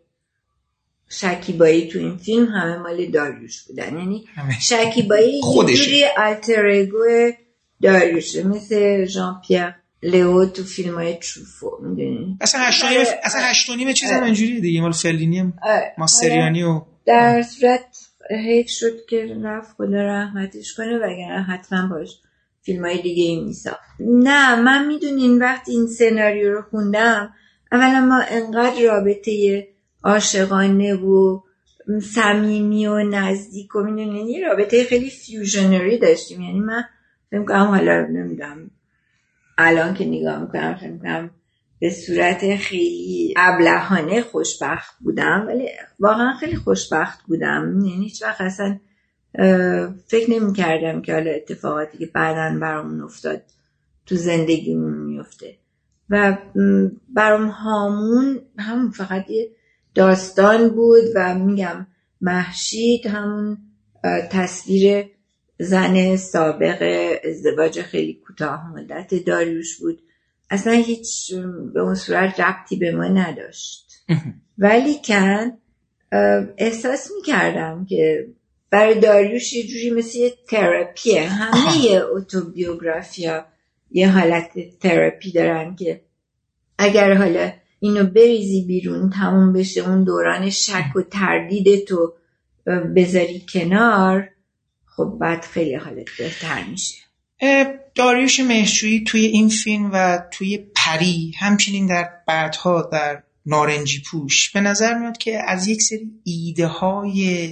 شکیبایی تو این فیلم همه مال داریوش بودن، یعنی شکیبایی یه جوری التر ایگو داریوشه، مثل ژان پیر لئو تو فیلم‌های تروفو، میدونی اصلا 8.5 چیزام اینجوریه دیگه، مال فلینی هم ماستریانی و در صورت حیف شد که رفت، خدا رحمتش کنه، وگرنه حتما باش فیلم‌های دیگه این میساخت. نه من میدونین وقتی این سناریو رو خوندم، اولا ما انقدر رابطه عاشقانه و صمیمی و نزدیک و میدونین یه رابطه خیلی فیوژنری داشتیم، یعنی من فکر کنم حالا نمیدونم الان که نگاه میکنم فکر کنم به صورت خیلی ابلهانه خوشبخت بودم، ولی واقعا خیلی خوشبخت بودم، یعنی هیچ وقت اصلا فکر نمی کردم که حالا اتفاقاتی که بعداً برامون افتاد تو زندگیمون میفته و برام همون فقط یه داستان بود و میگم مهشید همون تصویر زن سابق ازدواج خیلی کوتاه مدت داریوش بود، اصلا هیچ به اون صورت ربطی به ما نداشت، ولی کن احساس میکردم که برای داریوش یه جوری مثل یه تراپیه. همه یه اتوبیوگرافیا یه حالت تراپی دارن که اگر حالا اینو بریزی بیرون تموم بشه، اون دوران شک و تردیدتو بذاری کنار، خب بعد خیلی حالت بهتر میشه. داریوش مهرجویی توی این فیلم و توی پری، همچنین در بعدها در نارنجی پوش، به نظر میاد که از یک سری ایده های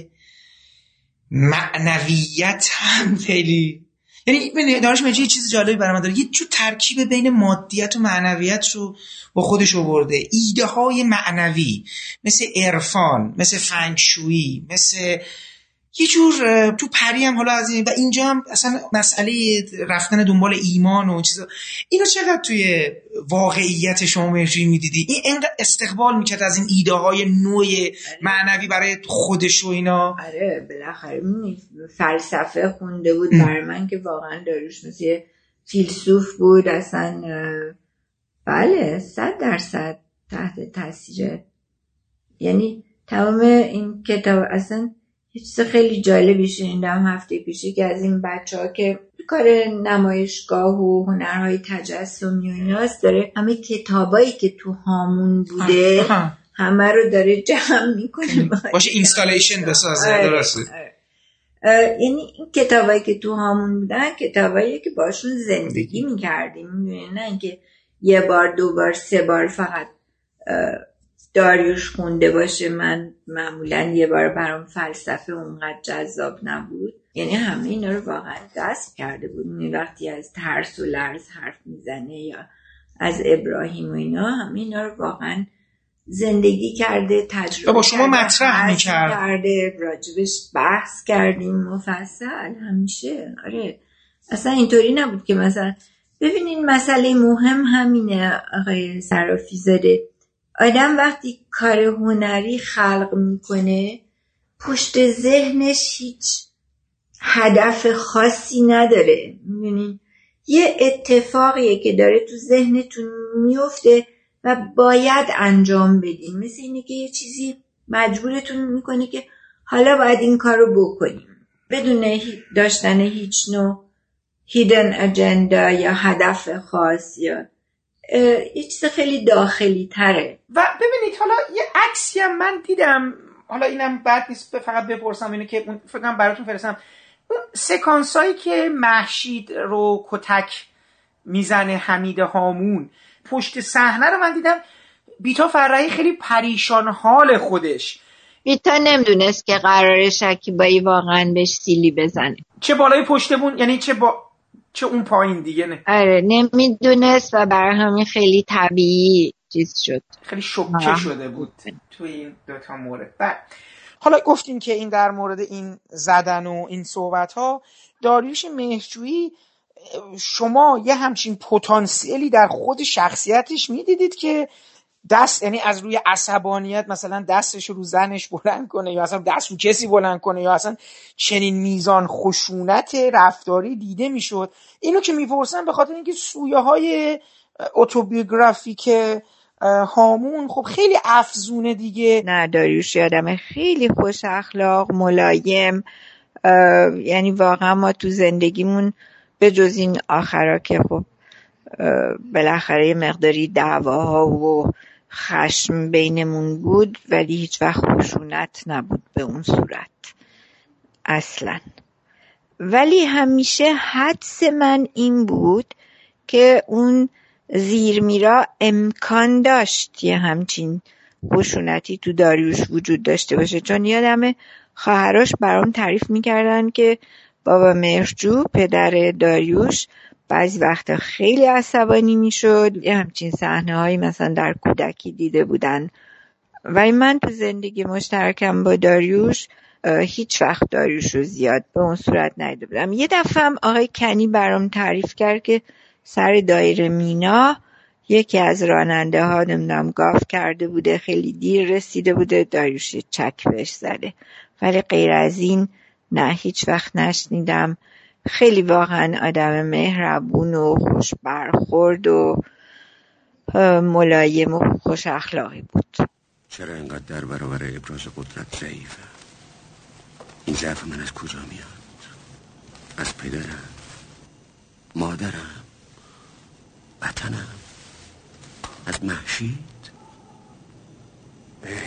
معنویت هم خیلی، یعنی داریوش مهرجویی یه چیز جالبی برام داره، یه جور ترکیب بین مادیت و معنویت رو با خودش آورده. ایده های معنوی مثل عرفان، مثل فنگشویی، مثل یه جور تو پری هم حالا از این و اینجا هم اصلا مسئله رفتن دنبال ایمان و چیزا، اینا چقدر توی واقعیت شما مهرجویی میدیدی؟ این اینقدر استقبال میکرد از این ایده های نوع معنوی برای خودش و اینا؟ آره بالاخره فلسفه خونده بود برای من که واقعا داریوش مثل فیلسوف بود اصلا. بله 100% تحت تاثیر، یعنی تمام این کتاب اصلا یه چیز خیلی جالبی شنیدم هفته پیشه که از این بچه‌ها که کار نمایشگاه و هنرهای تجسمی و ایناست، داره همه کتابایی که تو هامون بوده همه رو داره جمع میکنه باشه اینستالیشن بسازه. درسته. یعنی این کتابایی که تو هامون بودن کتابایی که باشون زندگی میکردیم، نه اینکه یه بار دو بار سه بار فقط داریوش خونده باشه. من معمولا یه بار برام فلسفه اونقدر جذاب نبود، یعنی همه اینا رو واقعا دست کرده بود. وقتی از ترس و لرز حرف میزنه یا از ابراهیم و اینا، همه اینا رو واقعا زندگی کرده، تجربه با شما مطرح کرده، راجبش بحث کردیم مفصل همیشه. آره اصلا اینطوری نبود که مثلا ببینین مسئله مهم همینه آقای صرافی زاده، آدم وقتی کار هنری خلق میکنه پشت ذهنش هیچ هدف خاصی نداره، میدونین یه اتفاقیه که داره تو ذهنتون میفته و باید انجام بدین، مثل اینه که یه چیزی مجبورتون میکنه که حالا باید این کارو بکنیم بدون داشتن هیچ نوع هیدن اجندا یا هدف خاص یا یه چیز خیلی داخلی تره. و ببینید حالا یه عکسی هم من دیدم، حالا اینم بد نیست فقط بپرسم اینه که فکر کنم براتون فرستم، اون سکانسایی که مهشید رو کتک میزنه حمید هامون پشت صحنه رو من دیدم. بیتا فرحی خیلی پریشان حال خودش، بیتا نمیدونست که قراره شکیبایی واقعا بهش سیلی بزنه، چه بالای پشتمون یعنی چه اون پایین دیگه نه. آره نمیدونست و برای همین خیلی طبیعی چیز شد، خیلی شوکه شده بود تو این دوتا مورد. حالا گفتیم که این در مورد این زدن و این صحبت ها، داریوش مهرجویی شما یه همچین پتانسیلی در خود شخصیتش میدیدید که دست، یعنی از روی عصبانیت مثلا دستش رو زنش بلند کنه یا اصلا دست رو کسی بلند کنه یا اصلا چنین میزان خشونت رفتاری دیده میشد. اینو که میپرسن به خاطر اینکه سویه های اتوبیوگرافیک هامون خب خیلی افزونه دیگه. نه داریوش یادمه خیلی خوش اخلاق، ملایم، یعنی واقعا ما تو زندگیمون به جز این آخرا که خب بالاخره مقداری دعواها و خشم بینمون بود، ولی هیچ وقت خشونت نبود به اون صورت اصلا. ولی همیشه حدس من این بود که اون زیرمیرا امکان داشت یه همچین خشونتی تو داریوش وجود داشته باشه، چون یادمه خواهراش برام تعریف میکردن که بابا مهرجو پدر داریوش بعضی وقتا خیلی عصبانی میشد. یه همچین صحنه‌هایی مثلا در کودکی دیده بودن. ولی من تو زندگی مشترکم با داریوش هیچ وقت داریوش رو زیاد به اون صورت ندیده بودم. یه دفعه هم آقای کنی برام تعریف کرد که سر دایره مینا یکی از راننده ها نمیدونم گاف کرده بوده، خیلی دیر رسیده بوده، داریوش چک بهش زده. ولی غیر از این نه، هیچ وقت نشنیدم. خیلی واقعا آدم مهربون و خوش برخورد و ملایم و خوش اخلاقی بود. چرا اینقدر در برابر ابراز قدرت ضعیفه؟ این ضعف من از کجا میاد؟ از پدرم، مادرم، وطنم، از مهشید. ای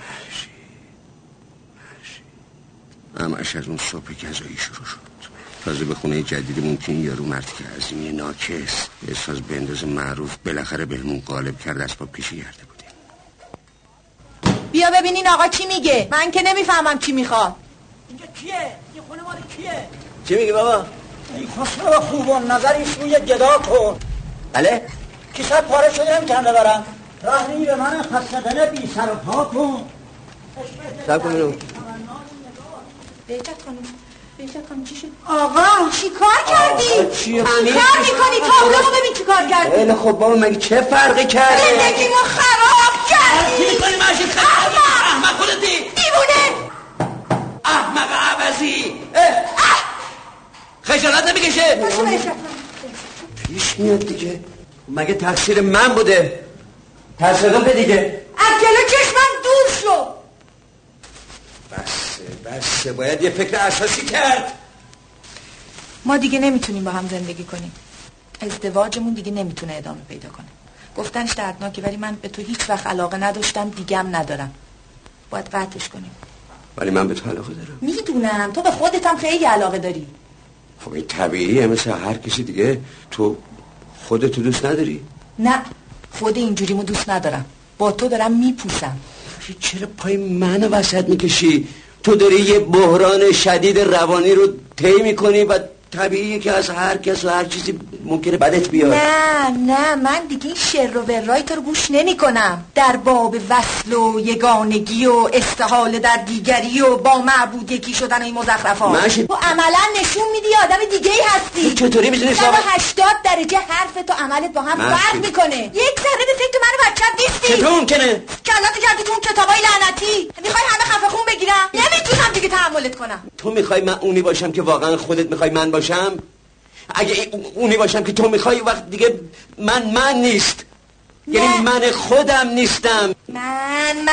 مهشید همش از اون صبح گزایی شروع شد. تازه به خونه جدید ممکن یارو مرد که عظیمی ناکس احساس به اندازه معروف بالاخره بهمون غالب کرد، اسباب کشی کرده بودیم. بیا ببینین آقا چی میگه. من که نمیفهمم چی میخواد. اینجا کیه؟ این خونه مال کیه؟ چی میگی بابا؟ این خسرو خوبان نظریش روی گدا کن. بله؟ کیسه پاره شده نمیتونم ببرم. راهنی به من خستدنه بی سر و پا کن. سب کنونو بهجت کنم چی شد؟ آقا چی کار کردی؟ چی کار میکنی؟ تابلو ببین چی کار کردی؟ خیلی خب بابا مگه چه فرقی کرده؟ زندگیمو خراب کردی. چی میکنی ماشین خراب؟ احمق خودتی دیوونه احمق عوضی. خجالت نمیکشه؟ پیش میاد دیگه. مگه تقصیر من بوده؟ تصادفه دیگه. از جلو چشمم دور شو. بسه باید یه فکر اساسی کرد. ما دیگه نمیتونیم با هم زندگی کنیم. ازدواجمون دیگه نمیتونه ادامه پیدا کنه. گفتنش دردناکه ولی من به تو هیچ وقت علاقه نداشتم، دیگم ندارم. باید قطعش کنیم. ولی من به تو علاقه دارم. میدونم تو به خودت هم خیلی علاقه داری. خب این طبیعیه، مثل هر کسی دیگه. تو خودتو دوست نداری؟ نه، خود اینجوریمو دوست ندارم. با تو دارم میپوسم. چرا پای منو وسط میکشی؟ تو داری یه بحران شدید روانی رو طی میکنی و طبیعیه که از هر کس و هر چیزی ممکنه بدت بیاد. نه من دیگه این شر و برای تو رو گوش نمی کنم. در باب وصل و یگانگی و استحاله در دیگری و با معبود یکی شدن این مزخرفات تو عملا نشون میدی آدم دیگه ای هستی. چطوری میتونی 180 درجه حرف تو عملت با هم فرق میکنه. یک ذره به فکر تو منو بچت نیستی. چطور ممکنه؟ کلات کردی تو اون کتابای لعنتی. میخوای همه خفه خون بگیرم؟ نمیتونم دیگه تحملت کنم. تو میخوای من اونی باشم که واقعا خودت میخوای من باشم؟ اگه اونی باشم که تو میخوای وقت دیگه من نیست. یعنی من خودم نیستم. من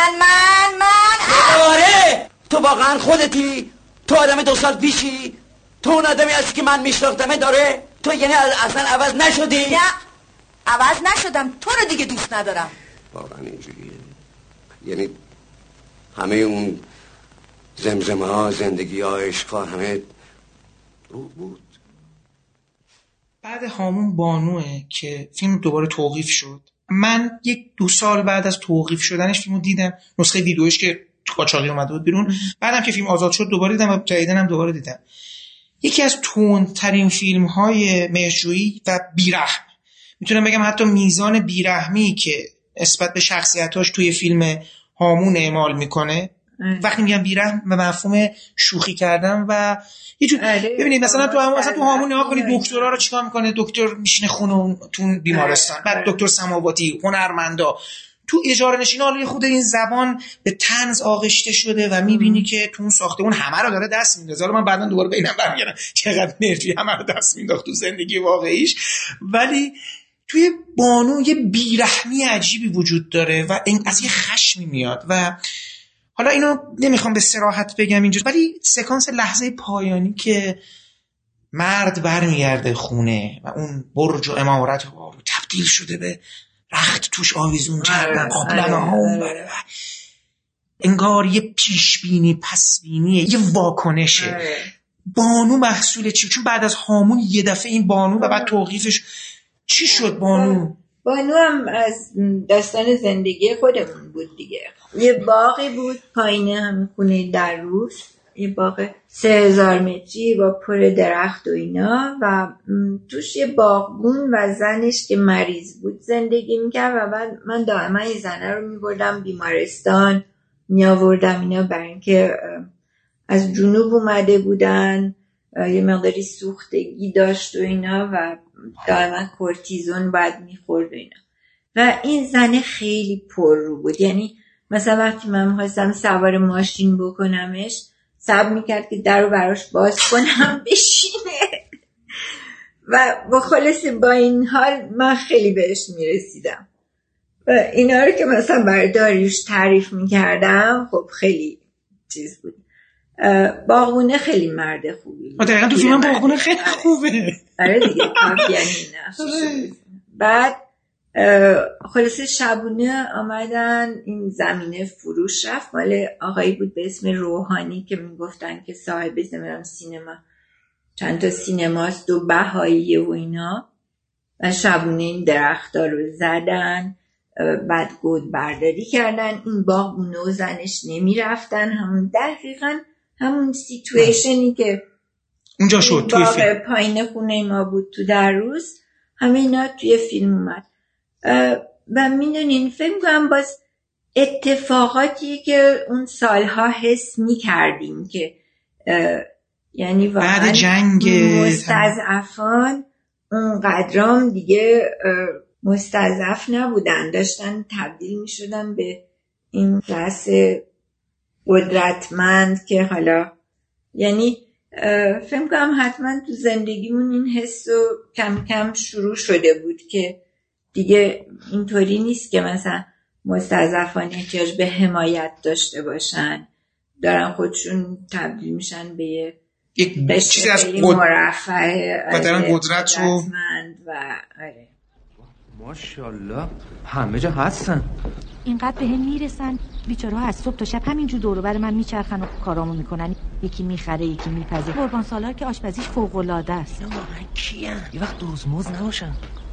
آره تو واقعا خودتی؟ تو آدم 2 سال پیشی؟ تو اون آدمی هستی که من میشناختمه داره؟ تو یعنی اصلا عوض نشدی؟ نه عوض نشدم، تو رو دیگه دوست ندارم. واقعا اینجوریه؟ یعنی همه اون زمزمه ها، زندگی ها، عشق ها همه دروغ بود؟ بعد هامون بانوه که فیلم دوباره توقیف شد. من 1-2 سال بعد از توقیف شدنش فیلمو دیدم، نسخه ویدیوش که قاچاقی اومده بود بیرون. بعدم که فیلم آزاد شد دوباره دیدم و جدیدن هم دوباره دیدم. یکی از تندترین فیلم های مهرجویی و بیرحم، میتونم بگم حتی میزان بیرحمی که نسبت به شخصیتاش توی فیلم هامون اعمال میکنه. وقتی میگم بیرحم به مفهوم شوخی کردن و یه جور ببینید مثلا تو هامون نگاه کنید دکترا رو چیکار میکنه. دکتر میشینه خونه تو بیمارستان، بعد دکتر سماواتی، هنرمندا تو اجاره نشین حالا خود این زبان به طنز آغشته شده و میبینی که تو اون ساختمون همه رو داره دست میندازه. حالا من بعداً دوباره ببینم برمیگردم چقدر انرژی همه رو دست مینداخت تو زندگی واقعیش، ولی توی بانو یه بیرحمی عجیبی وجود داره و این از یه خشمی میاد. و حالا اینو نمیخوام به صراحت بگم اینجا، ولی سکانس لحظه پایانی که مرد برمیگرده خونه و اون برج و عمارت تبدیل شده به رخت توش آویزون کردن، قابلمه ها اون بره، انگار یه پیشبینی پسبینیه، یه واکنشه. بانو محصول چی؟ چون بعد از هامون یه دفعه این بانو و بعد توقیفش چی شد؟ بانو هم از داستان زندگی خودمون بود دیگه. یه باغی بود پایین همین خونه در روز، یه باغ 3000 متری با پر درخت و اینا، و توش یه باغبون و زنش که مریض بود زندگی میکرد و من دائما این زنه رو میبردم بیمارستان، میآوردم اینا، برای اینکه از جنوب اومده بودن، یه مقداری سوختگی داشت و اینا و دائما کورتیزون باید میخورد و اینا. و این زنه خیلی پر رو بود، یعنی مثلا وقتی من میخواستم سوار ماشین بکنمش صبر میکرد که در رو براش باز کنم بشینه و با خلاصه با این حال من خیلی بهش میرسیدم و اینا رو که مثلا برای داریوش تعریف میکردم خب خیلی چیز بود. باغبونه خیلی مرد خوبی بود. دقیقا تو فیلم باغبونه خیلی خوبه. آره دیگه کافی یعنی بعد خلاصه شبونه آمدن این زمینه فروش رفت، مال آقایی بود به اسم روحانی که میگفتن که صاحب سینما، چند تا سینماست و بهاییه و اینا، و شبونه این درختا رو زدن، بعد گود برداری کردن. این باغبونه و زنش نمی رفتن، همون دقیقا همون سیتویشنی که اونجا شد توی فیلم پایین خونه ما بود تو در روز، همه اینا توی فیلم اومد. و میدونین فیلم کنم باز اتفاقاتی که اون سالها حس میکردیم که یعنی بعد جنگ مستضعفان اون قدرام دیگه مستضعف نبودن، داشتن تبدیل میشدن به این کلاس قدرتمند که حالا یعنی فکر کنم حتما تو زندگیمون این حس رو کم کم شروع شده بود که دیگه اینطوری نیست که مثلا مستضعفان احتیاج به حمایت داشته باشن، دارن خودشون تبدیل میشن به یک چیزی از مرفه قدرت رو و آره. ماشاءالله همه جا هستن، اینقدر به هم میرسن بیچاره ها، از صبح تا شب همینجور دور و بر من میچرخن و کارامو میکنن، یکی میخره یکی میپزه. قربان سالار که آشپزیش فوق العاده است. اینا واقعا کیان؟ یه وقت دوزموز نباشن.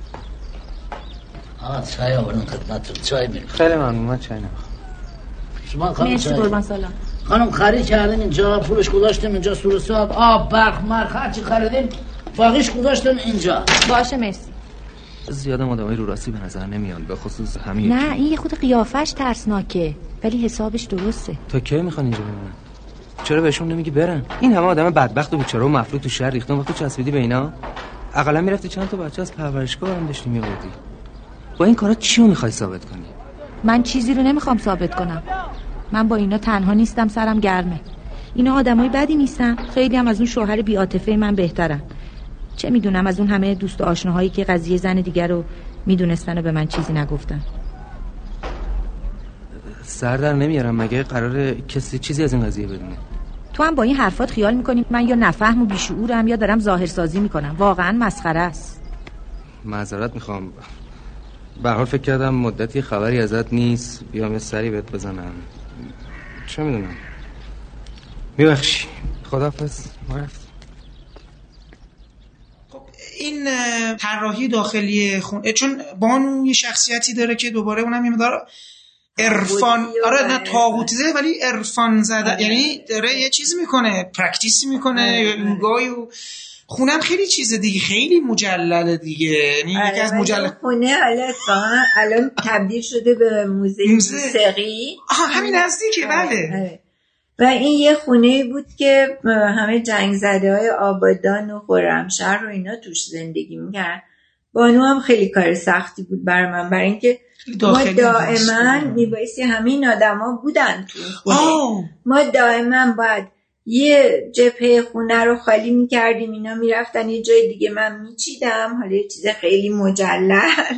چای آوردن خدمتتون، چای میریم. خیلی ممنون، من چای نمیخوام. شما خانم مرسی قربان سالار. خانم خرید کردیم اینجا، پولش گذاشتیم اینجا، سور صاحب آب برق مرخ هرچی خریدیم باقیش گذاشتیم اینجا. باشه مرسی. زیاد آدمای رو راستی به نظر نمیان، به خصوص همین. نه این یه خود قیافش ترسناکه ولی حسابش درسته. تا کی میخوان اینجا بمونن؟ چرا بهشون نمیگی برن؟ این همه آدم بدبخت و بیچاره و مفلوک تو شهر ریختن، وقتی چسبیدی به اینا اقلا میرفتی چند تا بچه از پرورشگاه برام داشتی میآوردی. با این کارا چی رو میخوای ثابت کنی؟ من چیزی رو نمیخوام ثابت کنم. من با اینا تنها نیستم، سرم گرمه. اینا آدمای بدی نیستن، خیلی هم از اون شوهر بی‌عاطفه من بهترن. چه میدونم از اون همه دوست و آشناهایی که قضیه زن دیگر رو میدونستن و به من چیزی نگفتن. سر در نمیارم، مگه قراره کسی چیزی از این قضیه بدونه؟ تو هم با این حرفات خیال میکنی من یا نفهم و بیشعورم یا دارم ظاهرسازی میکنم. واقعا مسخره است. معذرت میخوام، به هر حال فکر کردم مدتی خبری ازت نیست، بیام یه سری بهت بزنم. چه میدونم. میبخشی. خداحافظ. این طراحی داخلی خونه، چون بانو یه شخصیتی داره که دوباره اونم یه مقدار عرفان، آره نه طاغوتی زده ولی عرفان زده، یعنی داره یه چیزی میکنه، پرکتیس میکنه، یوگای و خونم خیلی چیز دیگه، خیلی مجلل دیگه، یعنی یکی از مجلل خونه الان تبدیل شده به موزه موسیقی. همین نزدیکه. بله. و این یه خونه بود که همه جنگ زده های آبادان و خرمشهر و اینا توش زندگی میکردن بانو هم خیلی کار سختی بود برای من، برای اینکه ما دائما میبایستی همین آدما بودن تو خونه. ما دائما باید یه جبهه خونه رو خالی میکردیم، اینا میرفتن یه جای دیگه، من میچیدم، حالا یه چیز خیلی مجلل،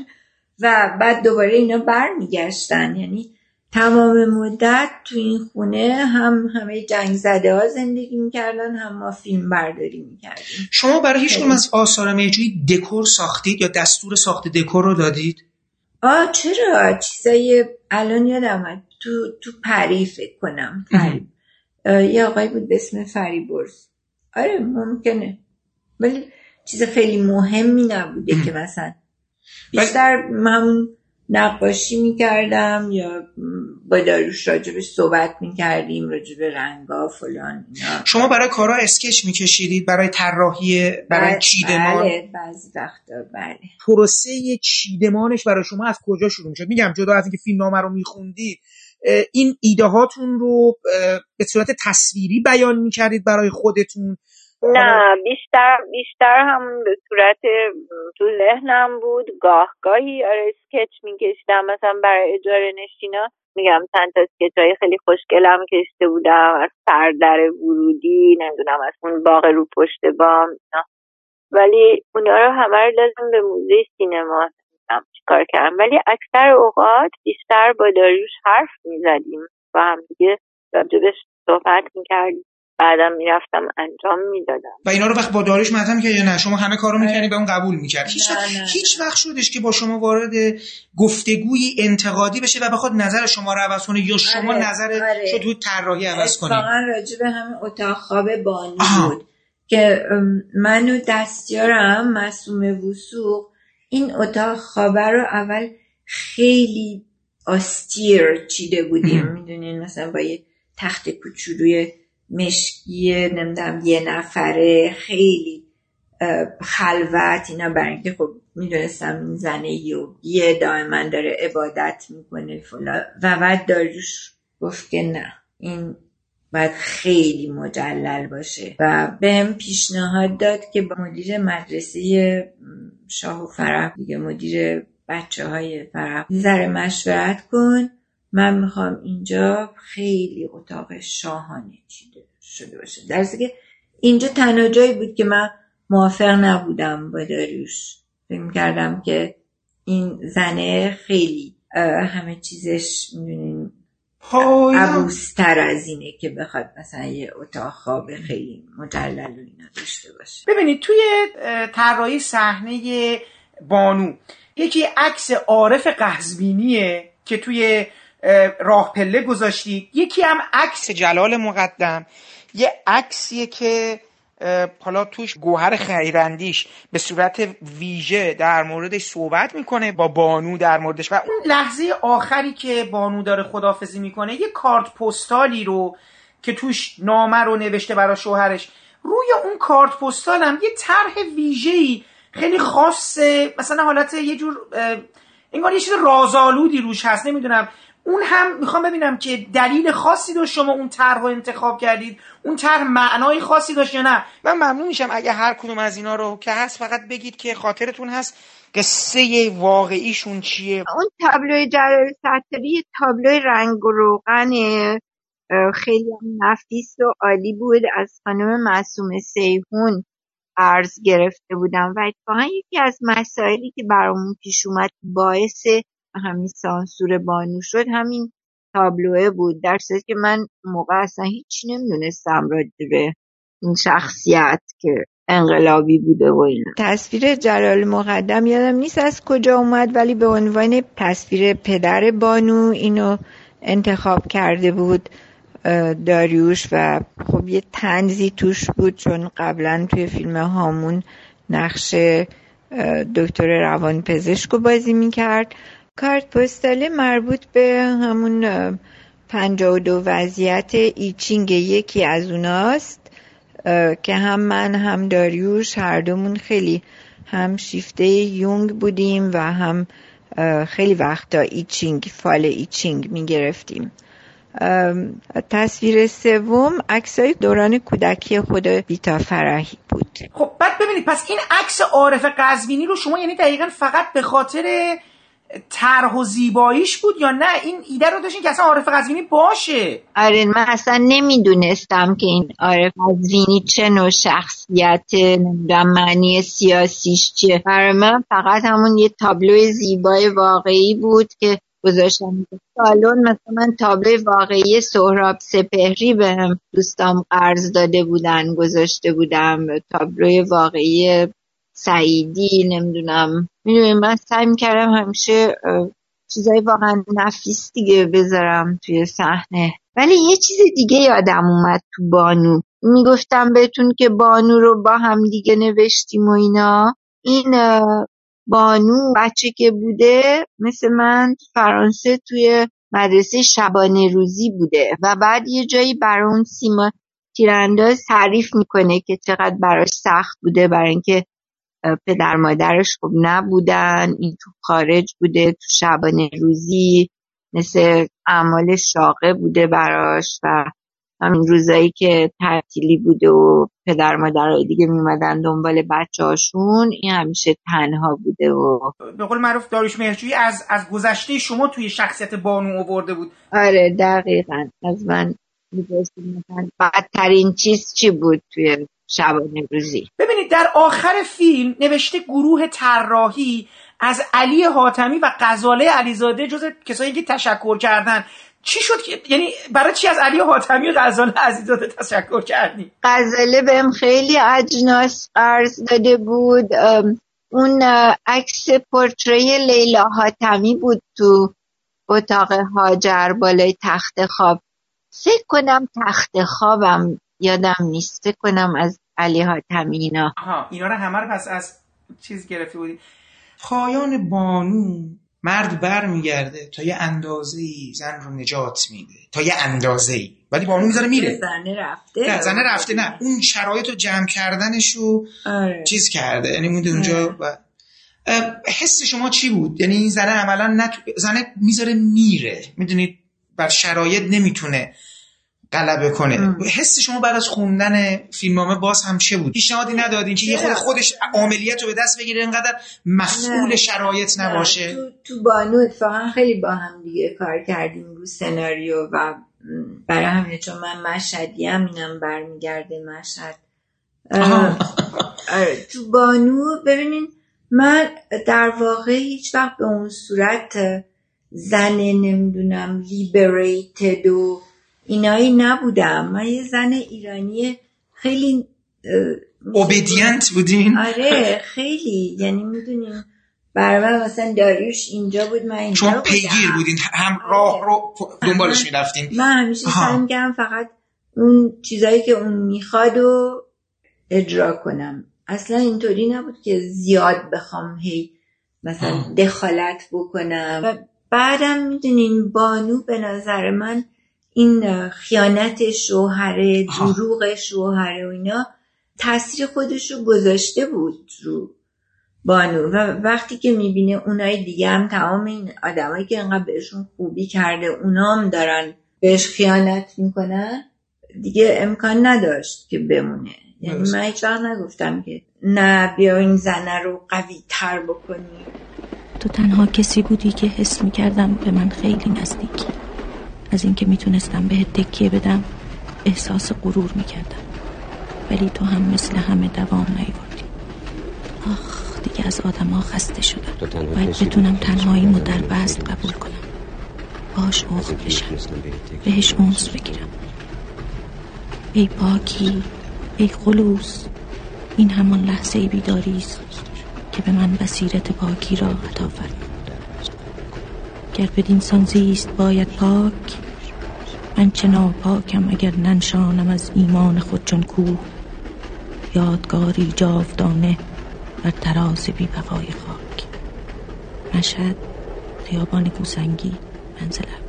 و بعد دوباره اینا برمیگشتن. یعنی تمام مدت تو این خونه هم همه جنگ زده ها زندگی میکردن، هم ما فیلم برداری میکردیم. شما برای هیچ کدوم از آثار مهجویی دکور ساختید یا دستور ساخت دکور رو دادید؟ چرا؟ چیزای الان یادم اومد تو پری فکر کنم، پری یه آقایی بود به اسم فریبرز. آره ممکنه، ولی چیز خیلی مهمی نبوده که مثلا بیشتر همون نقاشی میکردم یا با داریوش راجبش صحبت میکردیم، راجب رنگا فلان اینا. شما برای کارا اسکچ میکشیدید؟ برای طراحی، برای چیدمان؟ بله بعضی وقتا بله. پروسه چیدمانش برای شما از کجا شروع میشد؟ میگم جدا از اینکه فیلمنامه رو میخوندی، این ایده هاتون رو به صورت تصویری بیان میکردید برای خودتون؟ نه، بیشتر هم به صورت تو ذهنم بود. گاهی اسکچ میکشیدم، مثلا برای اجاره نشینا میگم چند تا اسکچای خیلی خوشگلم کشیده بودم، از سردر ورودی، نمیدونم از اون باغ رو پشت بام اینا. ولی اونا رو همه رو لازم به موزه سینما چیکار کردم. ولی اکثر اوقات بیشتر با داریوش حرف میزدیم و هم دیگه راجبش صحبت میکردیم، بعدم میرفتم انجام میدادم. و اینا رو وقت با داریوش مطرح می‌کردی یا نه شما همه کارو می‌کردید به اون قبول می‌کرد؟ هیچ وقت شدش که با شما وارد گفتگویی انتقادی بشه و بخواد نظر شما رو عوض کنه یا شما نظر شو تو طراحی عوض کنید؟ واقعا راجع به همین اتاق خواب بانو بود که من و دستیارم معصومه وثوق این اتاق خواب رو اول خیلی آستیر چیده بودیم، میدونین مثلا با یه تخت کوچولوی مشکی نمیدونم یه نفره، خیلی خلوت اینا، برای اینکه خب میدونستم این زنه یوگیه دائما داره عبادت میکنه فلان. و بعد داریوش گفت که نه این باید خیلی مجلل باشه و بهم پیشنهاد داد که با مدیر مدرسه شاه و فرح دیگه، مدیر بچه های فرح، ذره مشورت کن، من میخوام اینجا خیلی اتاق شاهانه چیده شده باشه. در حالی که اینجا تنها جایی بود که من موافق نبودم با داریوش. فکر می‌کردم که این زنه خیلی همه چیزش میدونین عبوس‌تر از اینه که بخواد مثلا یه اتاق خواب خیلی مجلل و اینا داشته باشه. ببینید توی طراحی صحنه بانو یکی عکس عارف قزوینیه که توی راه پله گذاشتید، یکی هم عکس جلال مقدم، یه عکسیه که حالا توش گوهر خیراندیش به صورت ویژه در موردش صحبت میکنه با بانو در موردش، و اون لحظه آخری که بانو داره خداحافظی میکنه یه کارت پستالی رو که توش نامه رو نوشته برای شوهرش، روی اون کارت پستال هم یه طرح ویژه‌ای خیلی خاصه، مثلا حالت یه جور انگار یه چیز رازآلودی روش هست، نمیدونم. اون هم میخوام ببینم که دلیل خاصی داشت شما اون طرح رو انتخاب کردید؟ اون طرح معنای خاصی داشت یا نه؟ من ممنون میشم اگه هر کدوم از اینا رو که هست فقط بگید که خاطرتون هست قصه واقعیشون چیه. اون تابلوی جلال ستاری تابلوی رنگ و روغن خیلی نفیس و عالی بود، از خانم معصومه سیحون عرض گرفته بودم و اتفاقا یکی از مسائلی که برامون پیش اومد باعث همین سانسور بانو شد همین تابلوه بود، در صورتی که من موقع اصلا هیچ نمیدونستم راجع به این شخصیت که انقلابی بوده و اینا. تصویر جلال مقدم یادم نیست از کجا اومد، ولی به عنوان تصویر پدر بانو اینو انتخاب کرده بود داریوش و خب یه طنزی توش بود چون قبلا توی فیلم هامون نقش دکتر روانپزشک رو بازی میکرد. کارت پستال مربوط به همون 52 وضعیت ایچینگ یکی از اوناست که هم من هم داریوش هر دومون خیلی هم شیفته یونگ بودیم و هم خیلی وقتا ایچینگ، فال ایچینگ میگرفتیم تصویر سوم عکسای دوران کودکی خود بیتا فرحی بود. خب بعد ببینید پس این عکس عارف قزوینی رو شما یعنی دقیقاً فقط به خاطر طرح و زیباییش بود یا نه این ایده رو داشتین که اصلا عارف قزوینی باشه؟ آره من اصلا نمیدونستم که این عارف قزوینی چه نوع شخصیت، نمیدونم معنی سیاسیش چیه. برای من فقط همون یه تابلو زیبای واقعی بود که گذاشتم سالن. مثلا من تابلو واقعی سهراب سپهری بهم دوستام قرض داده بودن، گذاشته بودم. تابلو واقعی سعیدی، نمیدونم، میدونم من سعی میکردم همیشه چیزای واقعا نفیس دیگه بذارم توی صحنه. ولی یه چیز دیگه یادم اومد تو بانو، میگفتم بهتون که بانو رو با هم دیگه نوشتیم و اینا. این بانو بچه که بوده مثل من فرانسه توی مدرسه شبانه روزی بوده و بعد یه جایی برای اون سیما تیرانداز تعریف میکنه که چقدر براش سخت بوده، برای اینکه پدر مادرش خب نبودن، این تو خارج بوده، تو شبانه روزی مثل اعمال شاقه بوده براش و همین روزایی که تعطیلی بوده و پدر مادرای دیگه میمدن دنبال بچه هاشون، این همیشه تنها بوده و به قول معروف داریوش مهرجویی از گذشته شما توی شخصیت بانو آورده بود. آره دقیقاً. از من می‌پرسید مثلا بدترین چیز چی بود توی شبانه روزی. ببینید در آخر فیلم نوشته گروه طراحی از علی حاتمی و غزاله علیزاده جز کسایی که تشکر کردن. چی شد که یعنی برای چی از علی حاتمی و غزاله علیزاده تشکر کردی؟ غزاله بهم خیلی اجناس قرض داده بود. اون عکس پورتری لیلا حاتمی بود تو اتاق هاجر بالای تخت خواب. فکر کنم تخت خوابم یادم نیست، فکر کنم از علی حاتمی اینا. اینا رو همه رو پس از چیز گرفته بودی. پایان بانو مرد بر میگرده تا یه اندازه‌ای زن رو نجات میده، تا یه اندازه‌ای، ولی بانو میذاره میره. زنه رفته. نه زنه رفته، نه اون شرایط رو جمع کردنش رو چیز کرده، یعنی مونده اونجا. و حس شما چی بود؟ یعنی این زنه عملا زنه میذاره میره، میدونید بر شرایط نمیتونه غلبه کنه. حس شما بعد از خوندن فیلمنامه باز هم چه بود؟ پیشنهادی ندادین که یه خودش عاملیت رو به دست بگیره، اینقدر مفعول شرایط نباشه؟ تو بانو اتفاقا خیلی با هم دیگه کار کردیم رو سناریو و برای همینه چون من مشهدیم اینم برمیگرده مشهد. تو بانو ببینین من در واقع هیچ وقت به اون صورت زن نمیدونم لیبریتد و اینایی نبودم. من یه زن ایرانی خیلی اوبیدینت بودین؟ آره خیلی، یعنی میدونین برای من مثلا داریوش اینجا بود من اینجا شما پیگیر بودین، هم راه رو دنبالش میرفتین؟ من همیشه سعی می‌کردم فقط اون چیزایی که اون میخواد و اجرا کنم. اصلا اینطوری نبود که زیاد بخوام هی مثلا دخالت بکنم. و بعدم میدونین بانو به نظر من این خیانت شوهره، دروغ شوهره و اینا تاثیر خودش رو گذاشته بود رو بانو و وقتی که میبینه اونای دیگه هم تمام این آدمایی که انقدر بهشون خوبی کرده اونا هم دارن بهش خیانت میکنن، دیگه امکان نداشت که بمونه. یعنی من هیچ وقت نگفتم که نه بیا این زنه رو قوی تر بکنی. تو تنها کسی بودی که حس میکردم به من خیلی نزدیکی. از اینکه میتونستم بهت تکیه بدم احساس غرور میکردم، ولی تو هم مثل همه دوام نیوردی. آخ دیگه از آدم ها خسته شدم. باید بتونم تنهاییمو در بست قبول کنم، باش اوخ بشم، بهش اونس بگیرم. ای پاکی، ای خلوص، این همان لحظه بیداریست که به من بصیرت پاکی را عطا فرمود. گر بدین سان زیست باید پاک، من چه ناپاکم اگر ننشانم از ایمان خود چون کوه. یادگاری جاودانه بر تراز بی بقای خاک. مشهد، خیابان گوسنگی، منزل اول.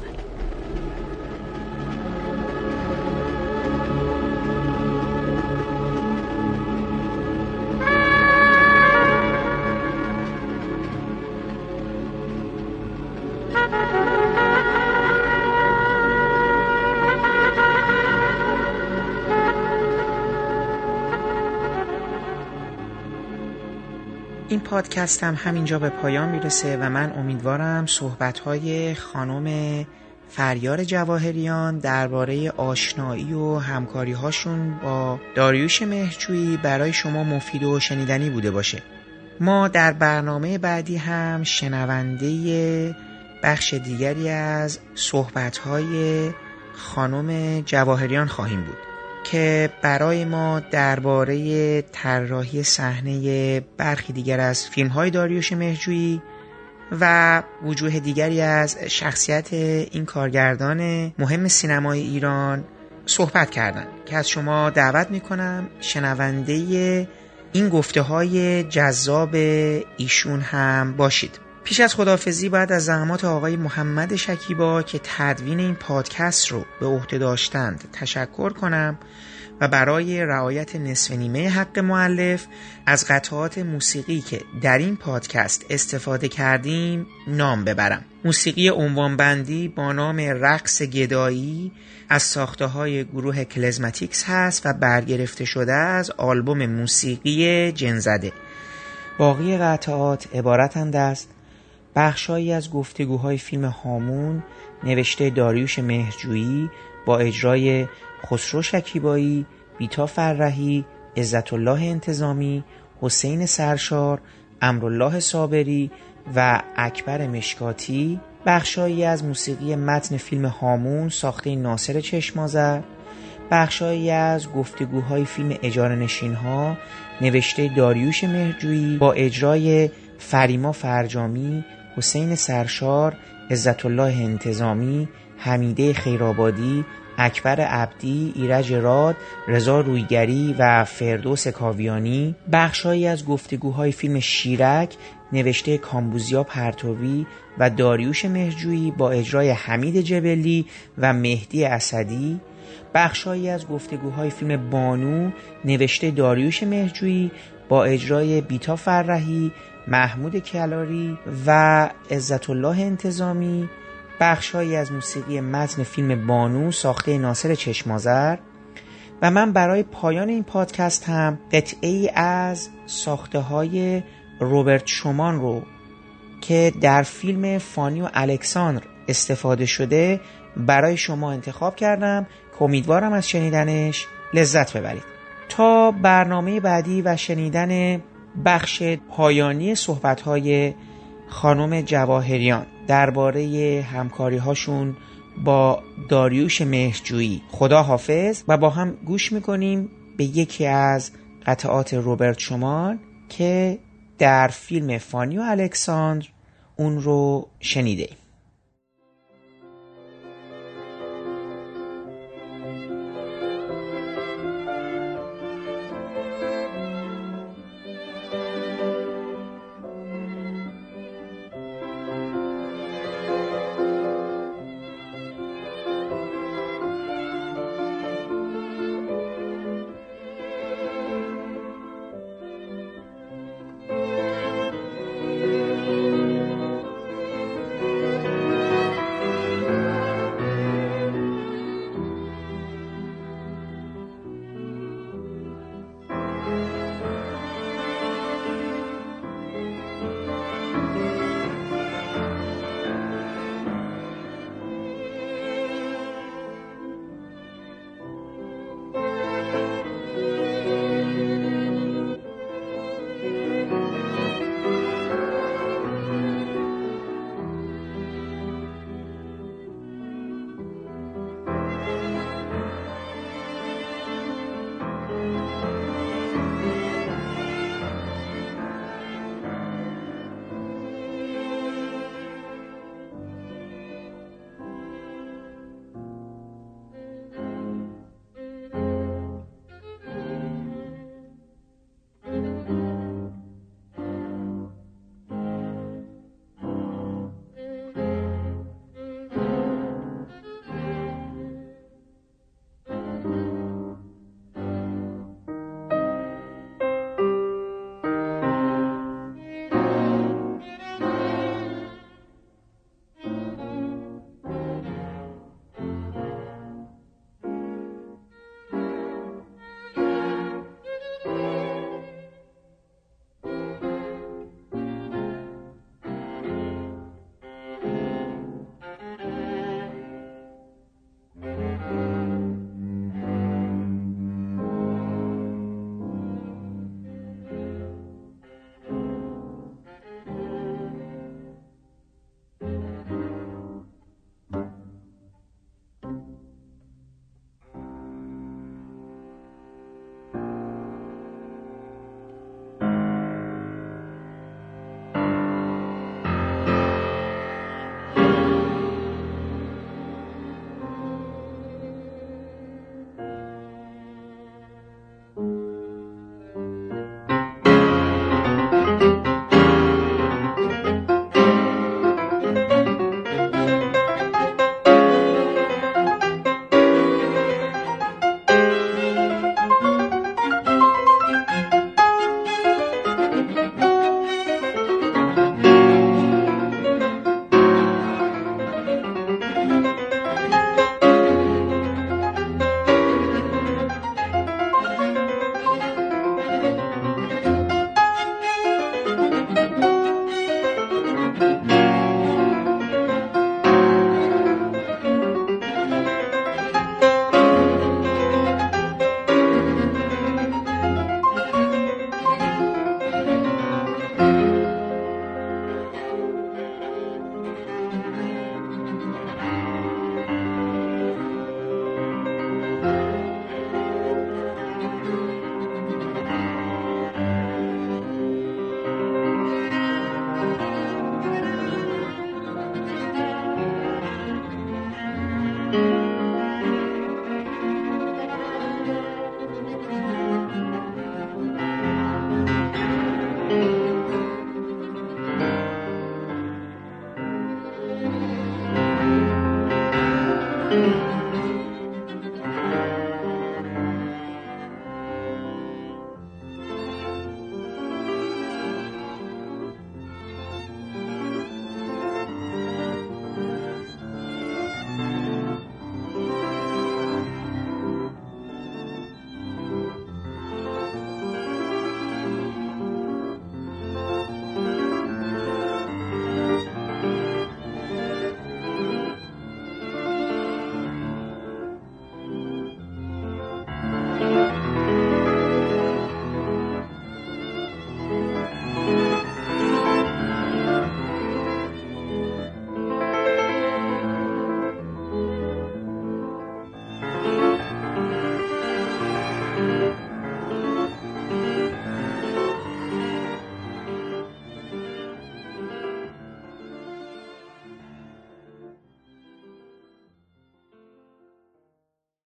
این پادکست هم همینجا به پایان میرسه و من امیدوارم صحبت‌های خانم فریار جواهریان درباره آشنایی و همکاری‌هاشون با داریوش مهرجویی برای شما مفید و شنیدنی بوده باشه. ما در برنامه بعدی هم شنونده بخش دیگری از صحبت‌های خانم جواهریان خواهیم بود که برای ما درباره طراحی صحنه برخی دیگر از فیلم‌های داریوش مهرجویی و وجوه دیگری از شخصیت این کارگردان مهم سینمای ایران صحبت کردن که از شما دعوت میکنم شنونده این گفته‌های جذاب ایشون هم باشید. پیش از خداحافظی باید از زحمات آقای محمد شکیبا که تدوین این پادکست رو به عهده داشتند تشکر کنم و برای رعایت نصف نیمه حق مؤلف از قطعات موسیقی که در این پادکست استفاده کردیم نام ببرم. موسیقی عنوانبندی با نام رقص گدایی از ساخته‌های گروه کلزماتیکس هست و برگرفته شده از آلبوم موسیقی جنزده. باقی قطعات عبارتند از بخشایی از گفتگوهای فیلم هامون نوشته داریوش مهرجویی با اجرای خسرو شکیبایی، بیتا فرحی، عزت الله انتظامی، حسین سرشار، امرالله صابری و اکبر مشکاتی، بخشایی از موسیقی متن فیلم هامون ساخته ناصر چشم‌آذر، بخشایی از گفتگوهای فیلم اجاره نشین‌ها نوشته داریوش مهرجویی با اجرای فریما فرجامی، حسین سرشار، عزت الله انتظامی، حمیده خیرآبادی، اکبر عبدی، ایرج راد، رضا رویگری و فردوس کاویانی، بخشایی از گفتگوهای فیلم شیرک نوشته کامبوزیا پرتوی و داریوش مهرجویی با اجرای حمید جبلی و مهدی اسدی، بخشایی از گفتگوهای فیلم بانو نوشته داریوش مهرجویی با اجرای بیتا فرحی، محمود کلاری و عزت الله انتظامی، بخشهایی از موسیقی متن فیلم بانو ساخته ناصر چشم‌آذر و من برای پایان این پادکست هم قطعه‌ای از ساخته‌های روبرت شومان رو که در فیلم فانی و الکساندر استفاده شده برای شما انتخاب کردم که امیدوارم از شنیدنش لذت ببرید. تا برنامه بعدی و شنیدن بخش پایانی صحبت‌های خانم جواهریان درباره همکاری‌هاشون با داریوش مهرجویی خدا حافظ و با هم گوش می‌کنیم به یکی از قطعات روبرت شومان که در فیلم فانی و الکساندر اون رو شنیدیم.